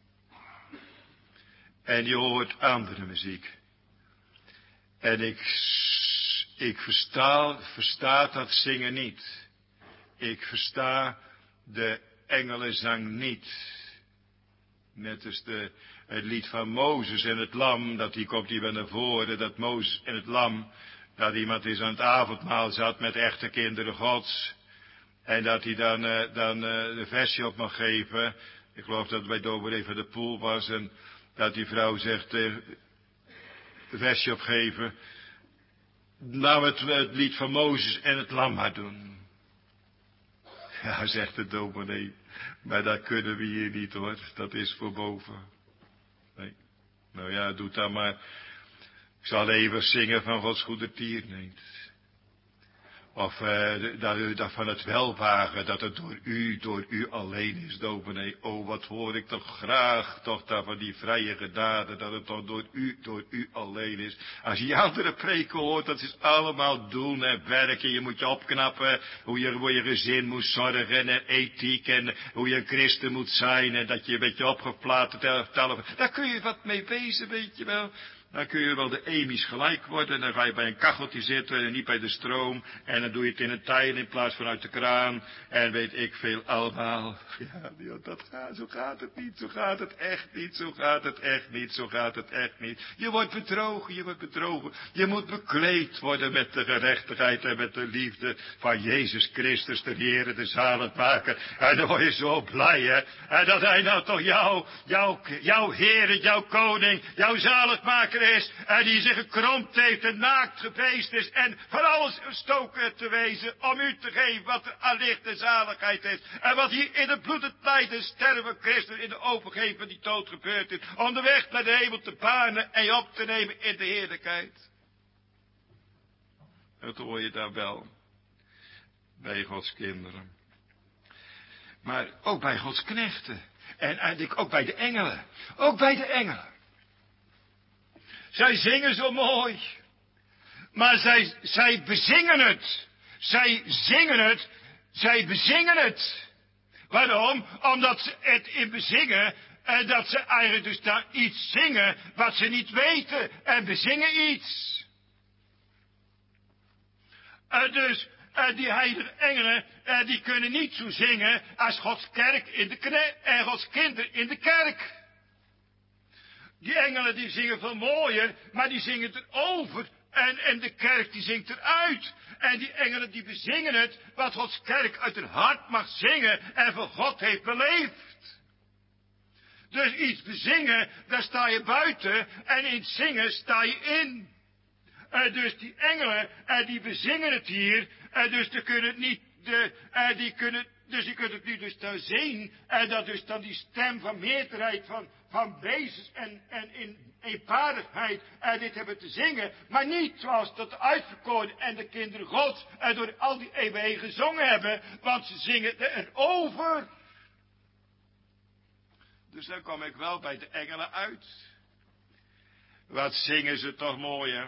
En je hoort andere muziek. En ik, ik versta, versta dat zingen niet. Ik versta de engelenzang niet. Net als de, het lied van Mozes en het lam, dat die komt hier weer naar voren, dat Mozes en het lam, dat iemand eens aan het avondmaal zat met echte kinderen Gods. En dat hij dan, uh, dan uh, de versje op mag geven. Ik geloof dat het bij Doberee van de Poel was. En dat die vrouw zegt, uh, de versje opgeven. Laten we het, het lied van Mozes en het lam maar doen. Ja, zegt de dominee, maar dat kunnen we hier niet hoor, dat is voor boven. Nee, nou ja, doe dat maar. Ik zal even zingen van Gods goede tierneemt. Of uh, dat u dat van het welwagen, dat het door u, door u alleen is, dominee. Oh, wat hoor ik toch graag, toch dat van die vrije genade, dat het toch door u, door u alleen is. Als je andere preken hoort, dat is allemaal doen en werken. Je moet je opknappen, hoe je voor je gezin moet zorgen en ethiek en hoe je een christen moet zijn en dat je een beetje opgeplaatst hebt. Daar kun je wat mee wezen, weet je wel. Dan kun je wel de emies gelijk worden. En dan ga je bij een kacheltje zitten en niet bij de stroom. En dan doe je het in een tuin in plaats van uit de kraan. En weet ik veel allemaal. Ja, dat gaat, zo gaat het niet. Zo gaat het echt niet. Zo gaat het echt niet. Zo gaat het echt niet. Je wordt bedrogen. Je wordt bedrogen. Je moet bekleed worden met de gerechtigheid en met de liefde van Jezus Christus, de Heere, de zaligmaker. En dan word je zo blij, hè. En dat hij nou toch jou, jou, jouw Heere, jouw koning, jouw zaligmaker is, en die zich gekromd heeft en naakt geweest is en van alles gestoken te wezen om u te geven wat er aan licht en zaligheid is. En wat hier in het bloed, het lijden, sterven Christus in de overgeving van die dood gebeurd is, om de weg naar de hemel te banen en je op te nemen in de heerlijkheid. Dat hoor je daar wel bij Gods kinderen. Maar ook bij Gods knechten. En eigenlijk ook bij de engelen. Ook bij de engelen. Zij zingen zo mooi. Maar zij, zij bezingen het. Zij zingen het. Zij bezingen het. Waarom? Omdat ze het in bezingen, en dat ze eigenlijk dus daar iets zingen wat ze niet weten. En bezingen iets. En dus, en die heilige engelen, en die kunnen niet zo zingen als Gods kerk in de kne en Gods kinderen in de kerk. Die engelen die zingen veel mooier, maar die zingen erover. En, en de kerk die zingt eruit. En die engelen die bezingen het, wat Gods kerk uit het hart mag zingen en van God heeft beleefd. Dus iets bezingen, daar sta je buiten, en in het zingen sta je in. Uh, dus die engelen, uh, die bezingen het hier, uh, dus die kunnen het niet, de, uh, die kunnen, dus je kunt het nu dus daar zien, en uh, dat dus dan die stem van meerderheid van, van wezens en, en in eenparigheid, en uh, dit hebben te zingen, maar niet zoals dat de uitverkoren en de kinderen Gods, en uh, door al die eeuwen heen gezongen hebben, want ze zingen erover. Dus dan kom ik wel bij de engelen uit. Wat zingen ze toch mooi, hè?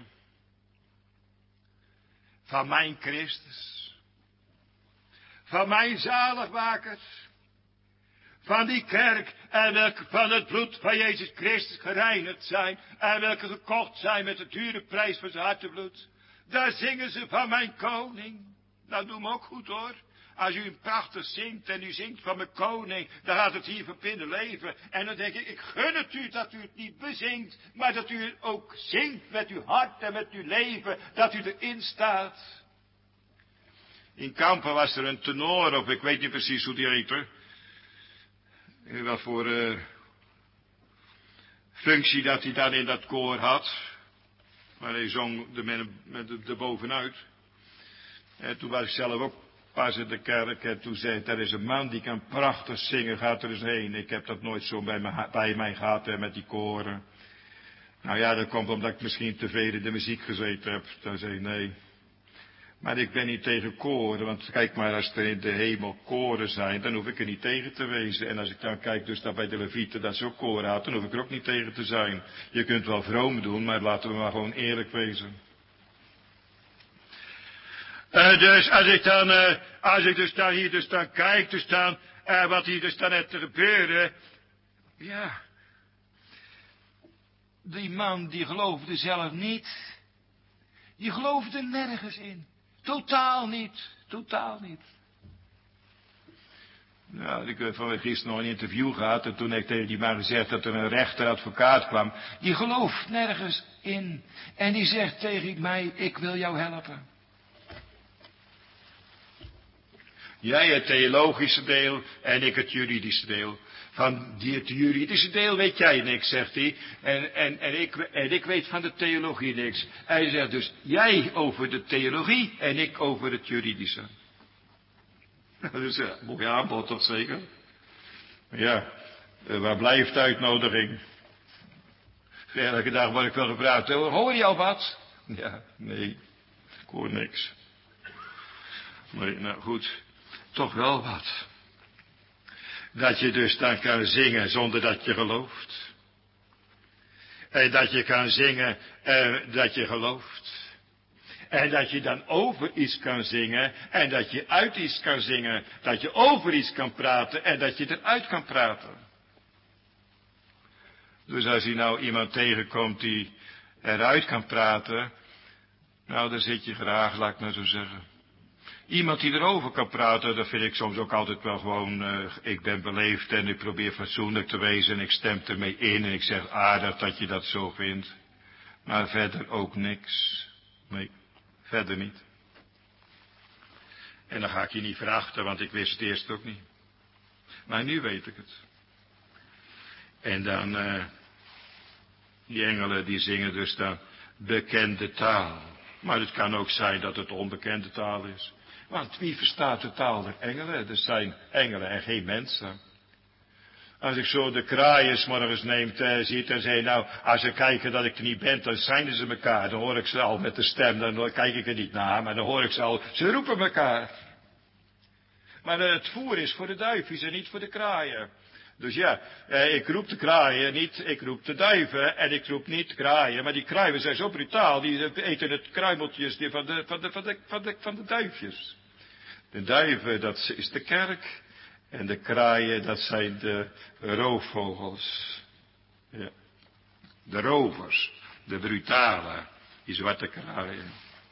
Van mijn Christus. Van mijn zaligmakers. Van die kerk. En welke van het bloed van Jezus Christus gereinigd zijn. En welke gekocht zijn met de dure prijs van zijn hartebloed. Daar zingen ze van mijn koning. Dat doet me ook goed hoor. Als u een prachtig zingt en u zingt van mijn koning, dan gaat het hier van binnen leven. En dan denk ik, ik gun het u dat u het niet bezingt, maar dat u het ook zingt met uw hart en met uw leven, dat u erin staat. In Kampen was er een tenor, of ik weet niet precies hoe die heette. Wat voor uh, functie dat hij dan in dat koor had. Maar hij zong er met de bovenuit. En toen was ik zelf ook pas in de kerk en toen zei hij, er is een man die kan prachtig zingen, gaat er eens heen. Ik heb dat nooit zo bij, me, bij mij gehad hè, met die koren. Nou ja, dat komt omdat ik misschien te veel in de muziek gezeten heb. Dan zei hij, nee. Maar ik ben niet tegen koren, want kijk maar, als er in de hemel koren zijn, dan hoef ik er niet tegen te wezen. En als ik dan kijk dus daar bij de Levieten dat ze ook koren had, dan hoef ik er ook niet tegen te zijn. Je kunt wel vroom doen, maar laten we maar gewoon eerlijk wezen. Uh, dus als ik dan, uh, als ik dus dan hier dus dan kijk, dus dan, uh, wat hier dus dan net te gebeuren, ja, die man die geloofde zelf niet, die geloofde nergens in, totaal niet, totaal niet. Nou, ik heb van gisteren nog een interview gehad en toen heb ik tegen die man gezegd dat er een rechter advocaat kwam, die gelooft nergens in en die zegt tegen mij, ik wil jou helpen. Jij het theologische deel en ik het juridische deel. Van die, het juridische deel weet jij niks, zegt hij. En, en, en, ik, en ik weet van de theologie niks. Hij zegt dus, jij over de theologie en ik over het juridische. Dat is een mooi aanbod toch zeker? Ja, waar blijft de uitnodiging? Elke dag word ik wel gevraagd, hoor je al wat? Ja, nee, ik hoor niks. Nee, nou goed, toch wel wat. Dat je dus dan kan zingen zonder dat je gelooft. En dat je kan zingen eh, dat je gelooft. En dat je dan over iets kan zingen. En dat je uit iets kan zingen. Dat je over iets kan praten. En dat je eruit kan praten. Dus als je nou iemand tegenkomt die eruit kan praten. Nou, dan zit je graag, laat ik maar zo zeggen. Iemand die erover kan praten, dat vind ik soms ook altijd wel gewoon, uh, ik ben beleefd en ik probeer fatsoenlijk te wezen en ik stem ermee in en ik zeg aardig dat je dat zo vindt. Maar verder ook niks. Nee, verder niet. En dan ga ik je niet verachten, want ik wist het eerst ook niet. Maar nu weet ik het. En dan, uh, die engelen die zingen dus dan bekende taal. Maar het kan ook zijn dat het onbekende taal is. Want wie verstaat de taal der engelen? Er zijn engelen en geen mensen. Als ik zo de kraaien 's morgens neemt, eh, ziet en zei, nou, als ze kijken dat ik er niet ben, dan zijn ze elkaar. Dan hoor ik ze al met de stem, dan kijk ik er niet naar, maar dan hoor ik ze al, ze roepen elkaar. Maar eh, het voer is voor de duifjes en niet voor de kraaien. Dus ja, eh, ik roep de kraaien niet, ik roep de duiven en ik roep niet kraaien. Maar die kraaien zijn zo brutaal, die eten het kruimeltjes die van, de, van, de, van, de, van, de, van de duifjes. De duiven, dat is de kerk. En de kraaien, dat zijn de roofvogels. Ja. De rovers, de brutale, die zwarte kraaien.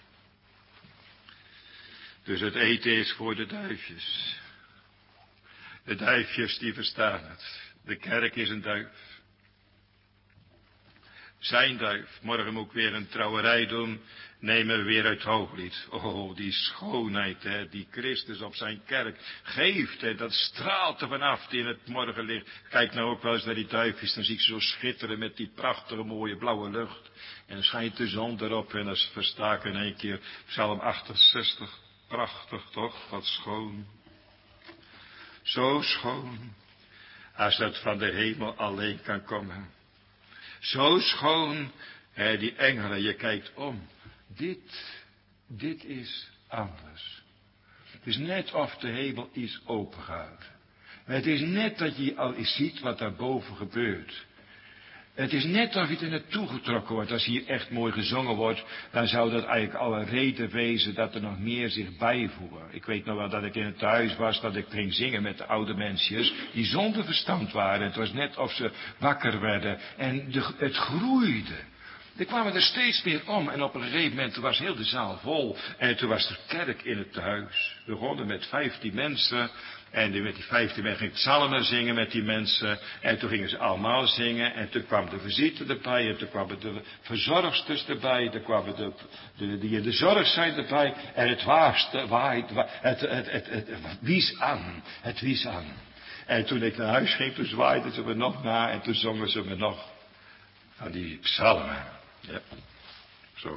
Dus het eten is voor de duifjes. De duifjes die verstaan het. De kerk is een duif. Zijn duif. Morgen moet ik weer een trouwerij doen. Nemen we weer uit Hooglied. Oh, die schoonheid, hè, die Christus op zijn kerk geeft. Hè, dat straalt er vanaf in het morgenlicht. Kijk nou ook wel eens naar die duifjes. Dan zie ik ze zo schitteren met die prachtige mooie blauwe lucht. En dan schijnt de zon erop. En dan versta ik in één keer Psalm achtenzestig. Prachtig toch? Wat schoon. Zo schoon, als dat van de hemel alleen kan komen. Zo schoon, hè, die engelen, je kijkt om. Dit, dit is anders. Het is net of de hemel iets open gaat. Het is net dat je al eens ziet wat daarboven gebeurt. Het is net of je er naartoe getrokken wordt. Als hier echt mooi gezongen wordt, dan zou dat eigenlijk al een reden wezen dat er nog meer zich bijvoegen. Ik weet nog wel dat ik in het thuis was, dat ik ging zingen met de oude mensjes, die zonder verstand waren. Het was net of ze wakker werden en de, het groeide. Er kwamen er steeds meer om en op een gegeven moment was heel de zaal vol. En toen was er kerk in het huis. We begonnen met vijftien mensen. En met die vijftien mensen ging ik psalmen zingen met die mensen. En toen gingen ze allemaal zingen. En toen kwam de visite erbij. En toen kwamen de verzorgsters erbij. Toen kwamen de, de, die in de zorg zijn erbij. En het waaiste, waait, het, het, het, het, het wies aan. Het wies aan. En toen ik naar huis ging, toen zwaaiden ze me nog na. En toen zongen ze me nog van die psalmen. Ja, zo.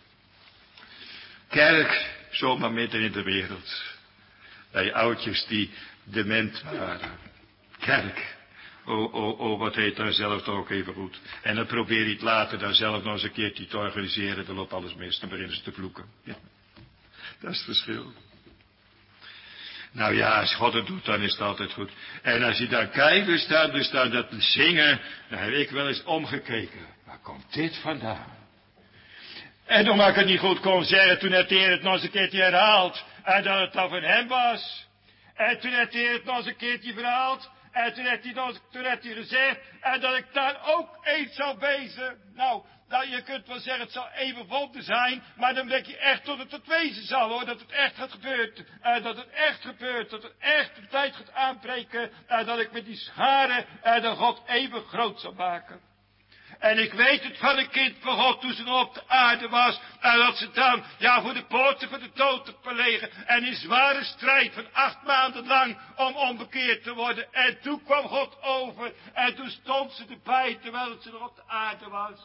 Kerk, zomaar midden in de wereld. Bij oudjes die dement waren. Kerk. Oh, oh, oh, wat heet daar zelf toch ook even goed. En dan probeer je het later daar zelf nog eens een keertje te organiseren. Dan loopt alles mis, dan beginnen ze te vloeken. Ja. Dat is het verschil. Nou ja, als God het doet, dan is het altijd goed. En als je daar kijken staat, dus daar dat zingen, dan heb ik wel eens omgekeken. Waar komt dit vandaan? En omdat ik het niet goed kon zeggen, toen heeft de Heer het nog eens een keertje herhaald. En dat het dan van hem was. En toen heeft de Heer het nog eens een keertje verhaald. En toen heeft hij, nog, toen heeft hij gezegd, en dat ik daar ook eens zou wezen. Nou, nou, je kunt wel zeggen, het zal even wonder zijn, maar dan denk je echt tot het het wezen zal, hoor. Dat het echt gaat gebeuren. En dat het echt gebeurt. Dat het echt de tijd gaat aanbreken. En dat ik met die scharen en de God even groot zal maken. En ik weet het van een kind van God toen ze nog op de aarde was. En dat ze dan, ja, voor de poorten van de dood te verlegen. En in zware strijd van acht maanden lang om onbekeerd te worden. En toen kwam God over. En toen stond ze erbij terwijl ze nog op de aarde was.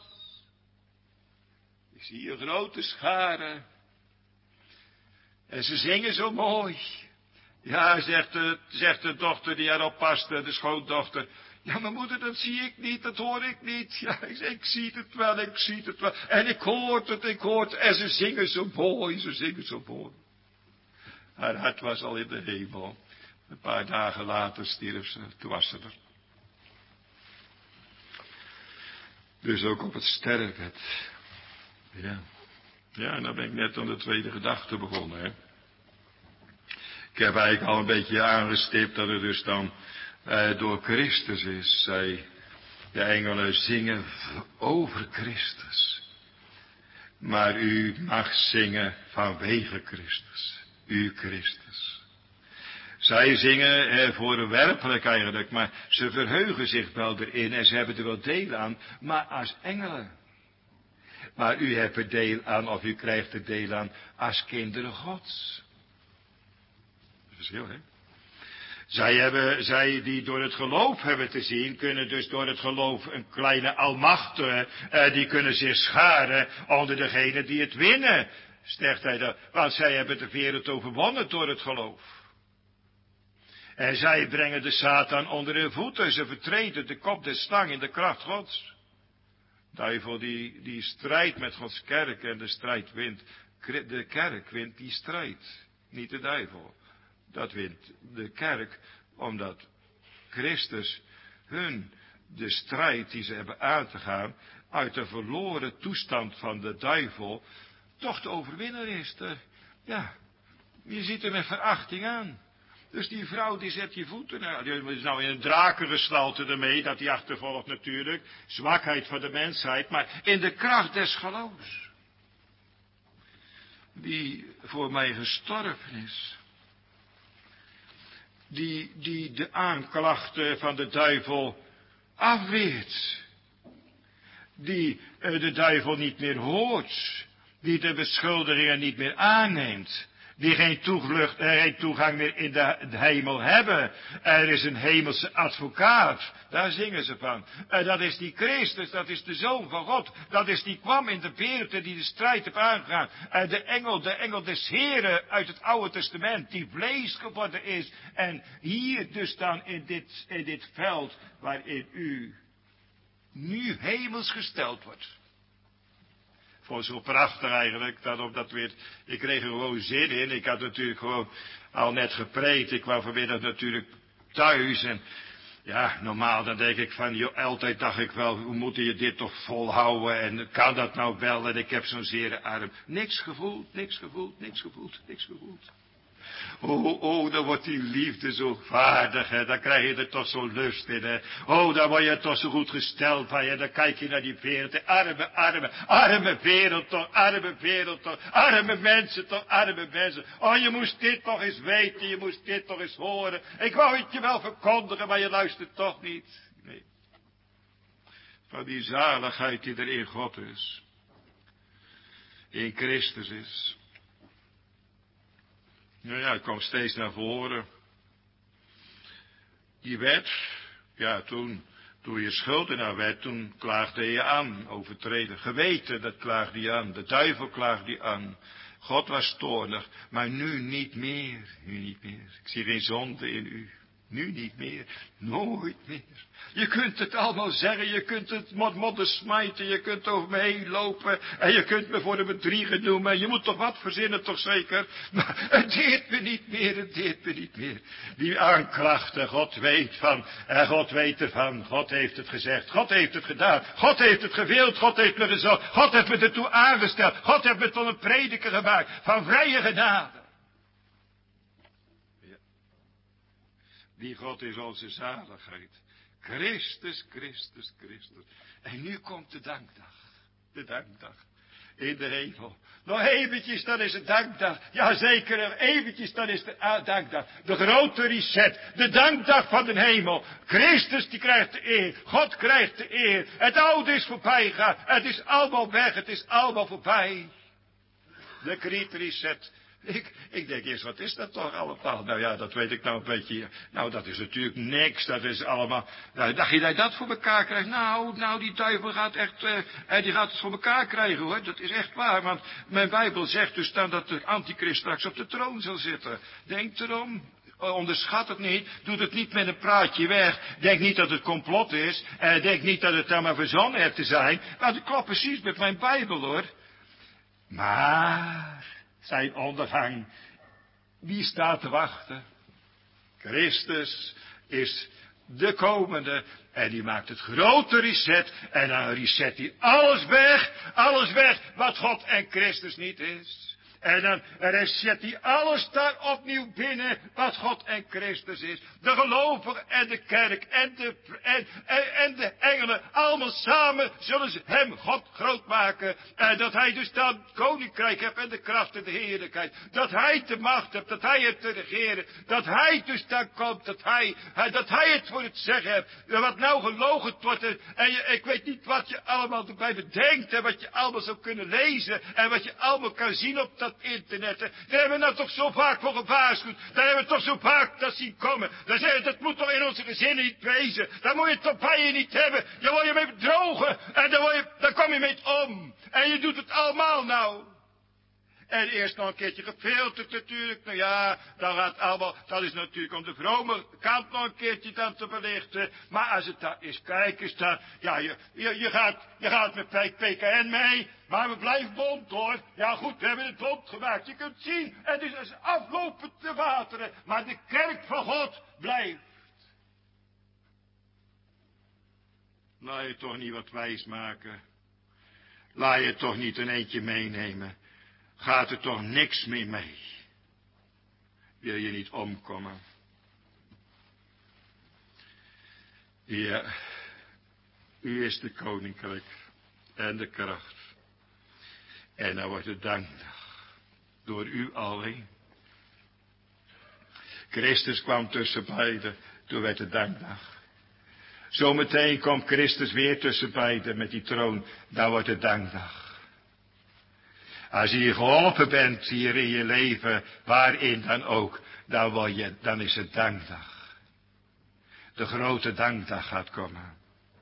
Ik zie een grote schare. En ze zingen zo mooi. Ja, zegt de, zegt de dochter die erop paste, de schoondochter. Ja, maar moeder, dat zie ik niet, dat hoor ik niet. Ja, ik, ik zie het wel, ik zie het wel. En ik hoor het, ik hoor het. En ze zingen zo mooi, ze zingen zo mooi. Haar hart was al in de hemel. Een paar dagen later stierf ze, toen was ze er. Dus ook op het sterfbed. Ja. Ja, en dan ben ik net aan de tweede gedachte begonnen, hè. Ik heb eigenlijk al een beetje aangestipt dat het dus dan eh, door Christus is. Zij, de engelen zingen over Christus. Maar u mag zingen vanwege Christus. U Christus. Zij zingen eh, voorwerpelijk eigenlijk, maar ze verheugen zich wel erin en ze hebben er wel deel aan, maar als engelen. Maar u hebt er deel aan, of u krijgt er deel aan, als kinderen Gods. Verschil, hè? Zij, hebben, zij die door het geloof hebben te zien, kunnen dus door het geloof een kleine almachtige, eh, die kunnen zich scharen onder degenen die het winnen, zegt hij dan. Want zij hebben de wereld overwonnen door het geloof. En zij brengen de Satan onder hun voeten, ze vertreden de kop der slang in de kracht Gods. Duivel die, die strijdt met Gods kerk en de strijd wint. De kerk wint die strijd, niet de duivel. Dat wint de kerk, omdat Christus hun de strijd die ze hebben aan te gaan, uit de verloren toestand van de duivel, toch de overwinnaar is. De, ja, je ziet er met verachting aan. Dus die vrouw die zet je voeten, nou, die is nou in een drakengestalte ermee, dat die achtervolgt natuurlijk, zwakheid van de mensheid, maar in de kracht des geloofs. Die voor mij gestorven is. Die, die de aanklachten van de duivel afweert. Die uh, de duivel niet meer hoort. Die de beschuldigingen niet meer aanneemt. Die geen toevlucht, uh, geen toegang meer in de, de hemel hebben. Er is een hemelse advocaat. Daar zingen ze van. Uh, dat is die Christus, dat is de Zoon van God. Dat is die kwam in de wereld en die de strijd heeft aangegaan. Uh, de engel, de engel des Heren uit het Oude Testament. Die vlees geworden is. En hier dus dan in dit, in dit veld waarin u nu hemels gesteld wordt. Ik vond het zo prachtig eigenlijk, dat op dat weer, ik kreeg er gewoon zin in. Ik had natuurlijk gewoon al net gepreekt. Ik kwam vanmiddag natuurlijk thuis en ja, normaal dan denk ik van, joh, altijd dacht ik wel, hoe moet je dit toch volhouden en kan dat nou wel en ik heb zo'n zere arm. Niks gevoeld, niks gevoeld, niks gevoeld, niks gevoeld. Oh, oh, dan wordt die liefde zo vaardig, hè. Dan krijg je er toch zo lust in, hè. Oh, dan word je toch zo goed gesteld van je. Dan kijk je naar die wereld, hè. Arme, arme, arme wereld toch, arme wereld toch, arme mensen toch, arme mensen. Oh, je moest dit toch eens weten, je moest dit toch eens horen. Ik wou het je wel verkondigen, maar je luistert toch niet. Nee. Van die zaligheid die er in God is. In Christus is. Nou ja, het kwam steeds naar voren. Die wet, ja, toen, toen je schuldenaar werd, toen klaagde je aan, overtreden. Geweten, dat klaagde je aan. De duivel klaagde je aan. God was toornig, maar nu niet meer, nu niet meer. Ik zie geen zonde in u. Nu niet meer, nooit meer. Je kunt het allemaal zeggen, je kunt het met modder smijten, je kunt over me heen lopen en je kunt me voor de bedrieger noemen. Je moet toch wat verzinnen, toch zeker? Maar het deert me niet meer, het deert me niet meer. Die aanklachten, God weet van, en God weet ervan, God heeft het gezegd, God heeft het gedaan, God heeft het gewild, God heeft me gezocht, God heeft me ertoe aangesteld, God heeft me tot een prediker gemaakt van vrije genade. Die God is onze zaligheid. Christus, Christus, Christus. En nu komt de dankdag. De dankdag. In de hemel. Nog eventjes, dan is het dankdag. Jazeker, eventjes, dan is de dankdag. De grote reset. De dankdag van de hemel. Christus die krijgt de eer. God krijgt de eer. Het oude is voorbij gegaan. Het is allemaal weg. Het is allemaal voorbij. De great reset. Ik, ik denk eerst, wat is dat toch allemaal? Nou ja, dat weet ik nou een beetje. Nou, dat is natuurlijk niks. Dat is allemaal. Nou, dacht je dat je dat voor elkaar krijgt? Nou, nou, die duivel gaat echt. Uh, die gaat het voor elkaar krijgen hoor. Dat is echt waar. Want mijn Bijbel zegt dus dan dat de antichrist straks op de troon zal zitten. Denk erom. onderschat het niet. Doe het niet met een praatje weg. Denk niet dat het complot is. En denk niet dat het dan maar verzonnen heeft te zijn. Maar het klopt precies met mijn Bijbel, hoor. Maar zijn ondergang, wie staat te wachten? Christus is de komende. En die maakt het grote reset. En dan reset hij alles weg. Alles weg wat God en Christus niet is. En dan reset hij alles daar opnieuw binnen wat God en Christus is. De gelovigen en de kerk en de, en, en, en de engelen. Allemaal samen zullen ze hem God groot maken. En dat hij dus dan het koninkrijk heeft en de kracht en de heerlijkheid. Dat hij de macht heeft, dat hij het te regeren. Dat hij dus dan komt, dat hij, dat hij het voor het zeggen heeft. Wat nou gelogen wordt. En je, ik weet niet wat je allemaal erbij bedenkt. En wat je allemaal zou kunnen lezen. En wat je allemaal kan zien op dat internet. Daar hebben we nou toch zo vaak voor gewaarschuwd. Daar hebben we toch zo vaak dat zien komen. Dan zeggen we, dat moet toch in onze gezinnen niet wezen. Daar moet je het toch bij je niet hebben. Daar word je mee bedrogen. En daar, word je, daar kom je mee om. En je doet het allemaal nou. En eerst nog een keertje gefilterd natuurlijk. Nou ja, dat gaat allemaal, dat is natuurlijk om de vrome kant nog een keertje dan te belichten. Maar als het daar is, kijk eens daar. Ja, je, je, je, gaat, je gaat met P K N mee. Maar we blijven bond hoor. Ja goed, we hebben het bond gemaakt. Je kunt zien, het is als aflopen te wateren. Maar de kerk van God blijft. Laat je toch niet wat wijs maken. Laat je toch niet een eentje meenemen. Gaat er toch niks meer mee. Wil je niet omkomen? Ja, u is de koninkrijk en de kracht. En dan wordt het dankdag. Door u alleen. Christus kwam tussen beiden. Toen werd het dankdag. Zometeen komt Christus weer tussen beiden met die troon. Dan wordt het dankdag. Als je hier geholpen bent hier in je leven, waarin dan ook, dan, word je, dan is het dankdag. De grote dankdag gaat komen.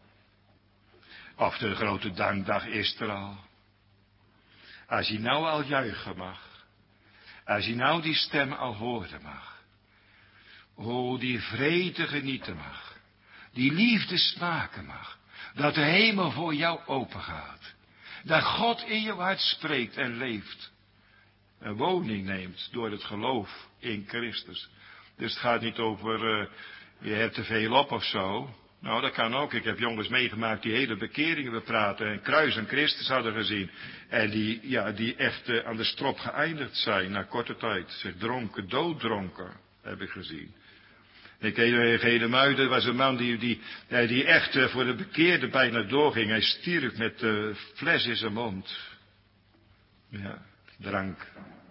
Of de grote dankdag is er al. Als je nou al juichen mag. Als je nou die stem al horen mag. O, die vrede genieten mag. Die liefde smaken mag. Dat de hemel voor jou open gaat. Dat God in je hart spreekt en leeft. Een woning neemt door het geloof in Christus. Dus het gaat niet over, uh, je hebt te veel op of zo. Nou, dat kan ook. Ik heb jongens meegemaakt die hele bekeringen bepraten en kruis en Christus hadden gezien. En die, ja, die echt uh, aan de strop geëindigd zijn na korte tijd. Zich dronken, dooddronken, heb ik gezien. Ik ken Gele Muiden, was een man die, die, die echt uh, voor de bekeerde bijna doorging. Hij stierf met de uh, fles in zijn mond. Ja, drank.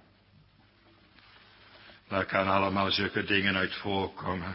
Daar kan allemaal zulke dingen uit voorkomen.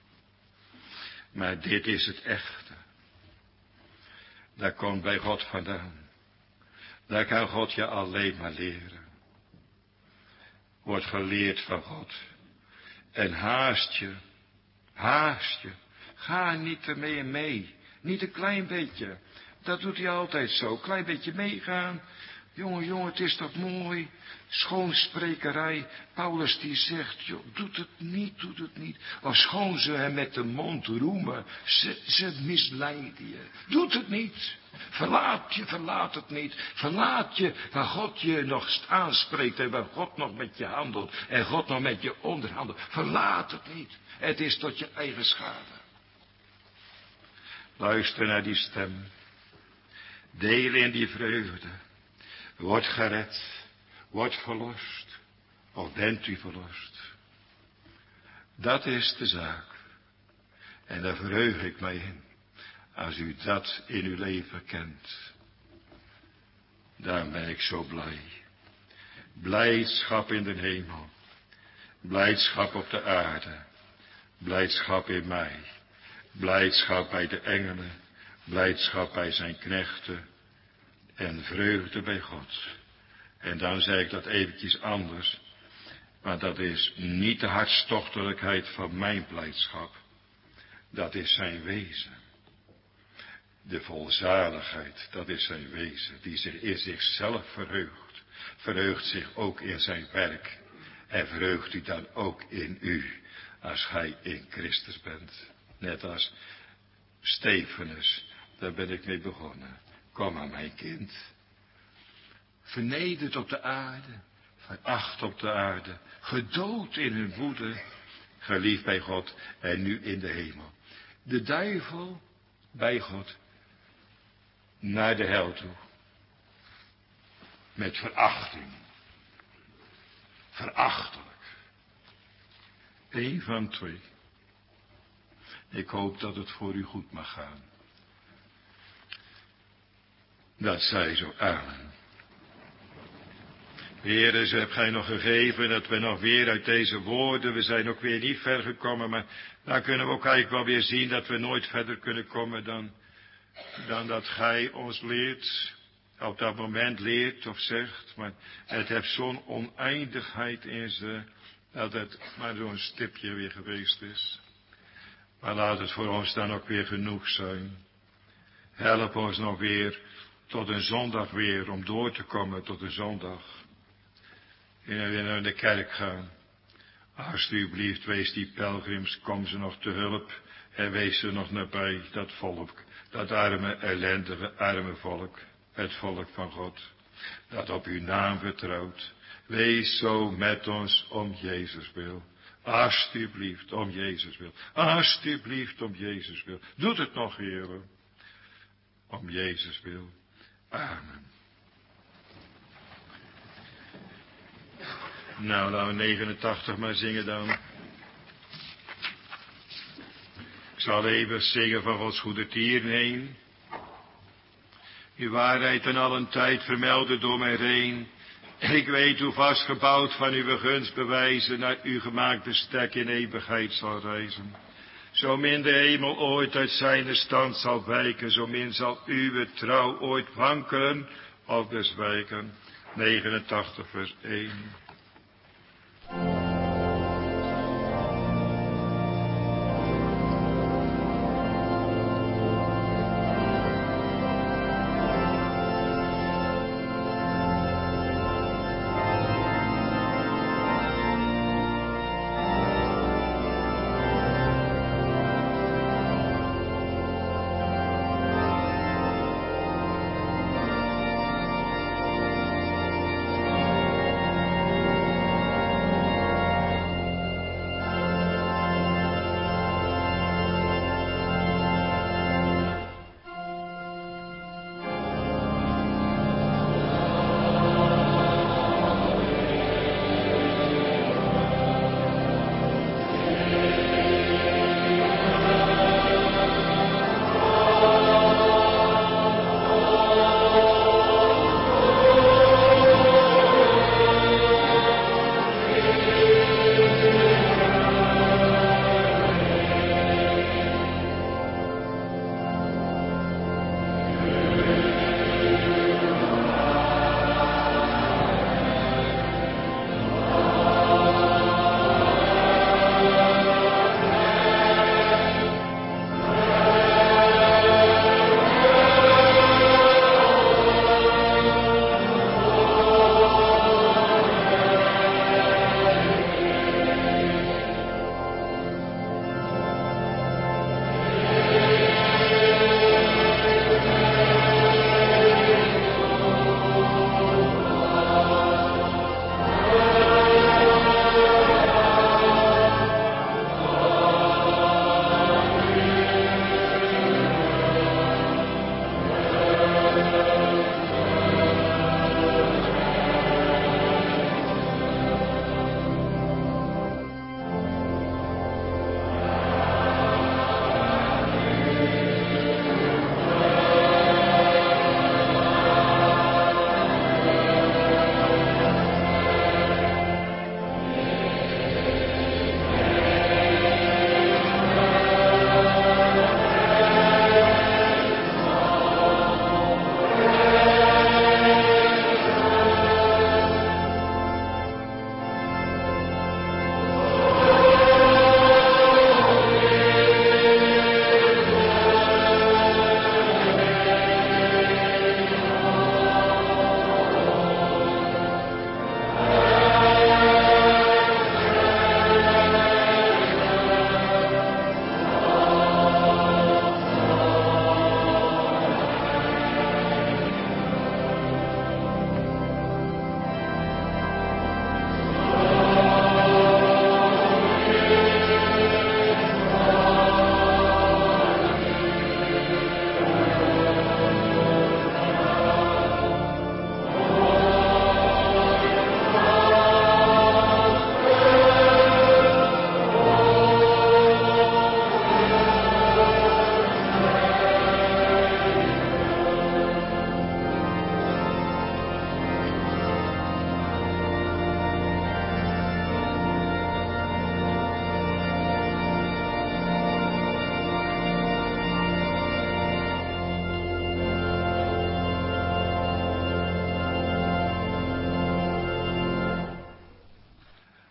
Maar dit is het echte. Dat komt bij God vandaan. Daar kan God je alleen maar leren. Wordt geleerd van God. En haast je. Haast je. Ga niet ermee mee. Niet een klein beetje. Dat doet hij altijd zo. Klein beetje meegaan. Jongen, jongen, het is toch mooi. Schoonsprekerij. Paulus die zegt, joh, doet het niet, doet het niet. Of schoon ze hem met de mond roemen. Ze, ze misleiden je. Doet het niet. Verlaat je, verlaat het niet. Verlaat je waar God je nog aanspreekt en waar God nog met je handelt. En God nog met je onderhandelt. Verlaat het niet. Het is tot je eigen schade. Luister naar die stem. Deel in die vreugde. Word gered. Word verlost. Of bent u verlost. Dat is de zaak. En daar verheug ik mij in. Als u dat in uw leven kent. Daarom ben ik zo blij. Blijdschap in de hemel. Blijdschap op de aarde. Blijdschap in mij. Blijdschap bij de engelen. Blijdschap bij zijn knechten. En vreugde bij God. En dan zeg ik dat eventjes anders. Maar dat is niet de hartstochtelijkheid van mijn blijdschap. Dat is zijn wezen. De volzaligheid, dat is zijn wezen. Die zich in zichzelf verheugt. Verheugt zich ook in zijn werk. En verheugt u dan ook in u. als gij in Christus bent. Net als Stefanus, daar ben ik mee begonnen. Kom maar, mijn kind. Vernederd op de aarde, veracht op de aarde, gedood in hun woede, geliefd bij God en nu in de hemel. De duivel bij God naar de hel toe. Met verachting. Verachtelijk. Eén van twee. Ik hoop dat het voor u goed mag gaan. Dat zij zo. Amen. Heere, zo hebt gij nog gegeven dat we nog weer uit deze woorden, we zijn ook weer niet ver gekomen, maar dan kunnen we ook eigenlijk wel weer zien dat we nooit verder kunnen komen dan, dan dat gij ons leert, op dat moment leert of zegt, maar het heeft zo'n oneindigheid in ze, dat het maar zo'n stipje weer geweest is. Maar laat het voor ons dan ook weer genoeg zijn. Help ons nog weer tot een zondag weer, om door te komen tot een zondag. En weer naar de kerk gaan. Alsjeblieft, wees die pelgrims, kom ze nog te hulp. En wees ze nog nabij, dat volk. Dat arme, ellendige, arme volk. Het volk van God. Dat op uw naam vertrouwt. Wees zo met ons om Jezus wil. Alsjeblieft, om Jezus wil. Alsjeblieft, om Jezus wil. Doet het nog, Heer. Om Jezus wil. Amen. Nou, laten we negenentachtig maar zingen dan. Ik zal even zingen van Gods goede tieren heen. Uw waarheid en al een tijd vermelden door mij heen. Ik weet hoe vastgebouwd van uw gunst bewijzen naar uw gemaakt bestek in eeuwigheid zal reizen. Zo min de hemel ooit uit zijn stand zal wijken, zo min zal uw trouw ooit wankelen of bezwijken. negenentachtig vers één.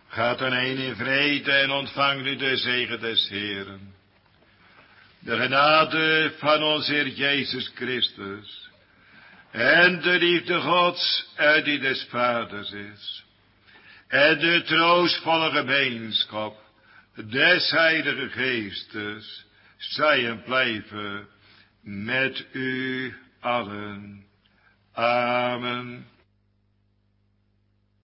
Gaat dan heen in vrede en ontvang nu de zegen des Heeren. De genade van onze Heer Jezus Christus en de liefde Gods en die des Vaders is. En de troostvolle gemeenschap des Heilige Geestes zij en blijven met u allen. Amen.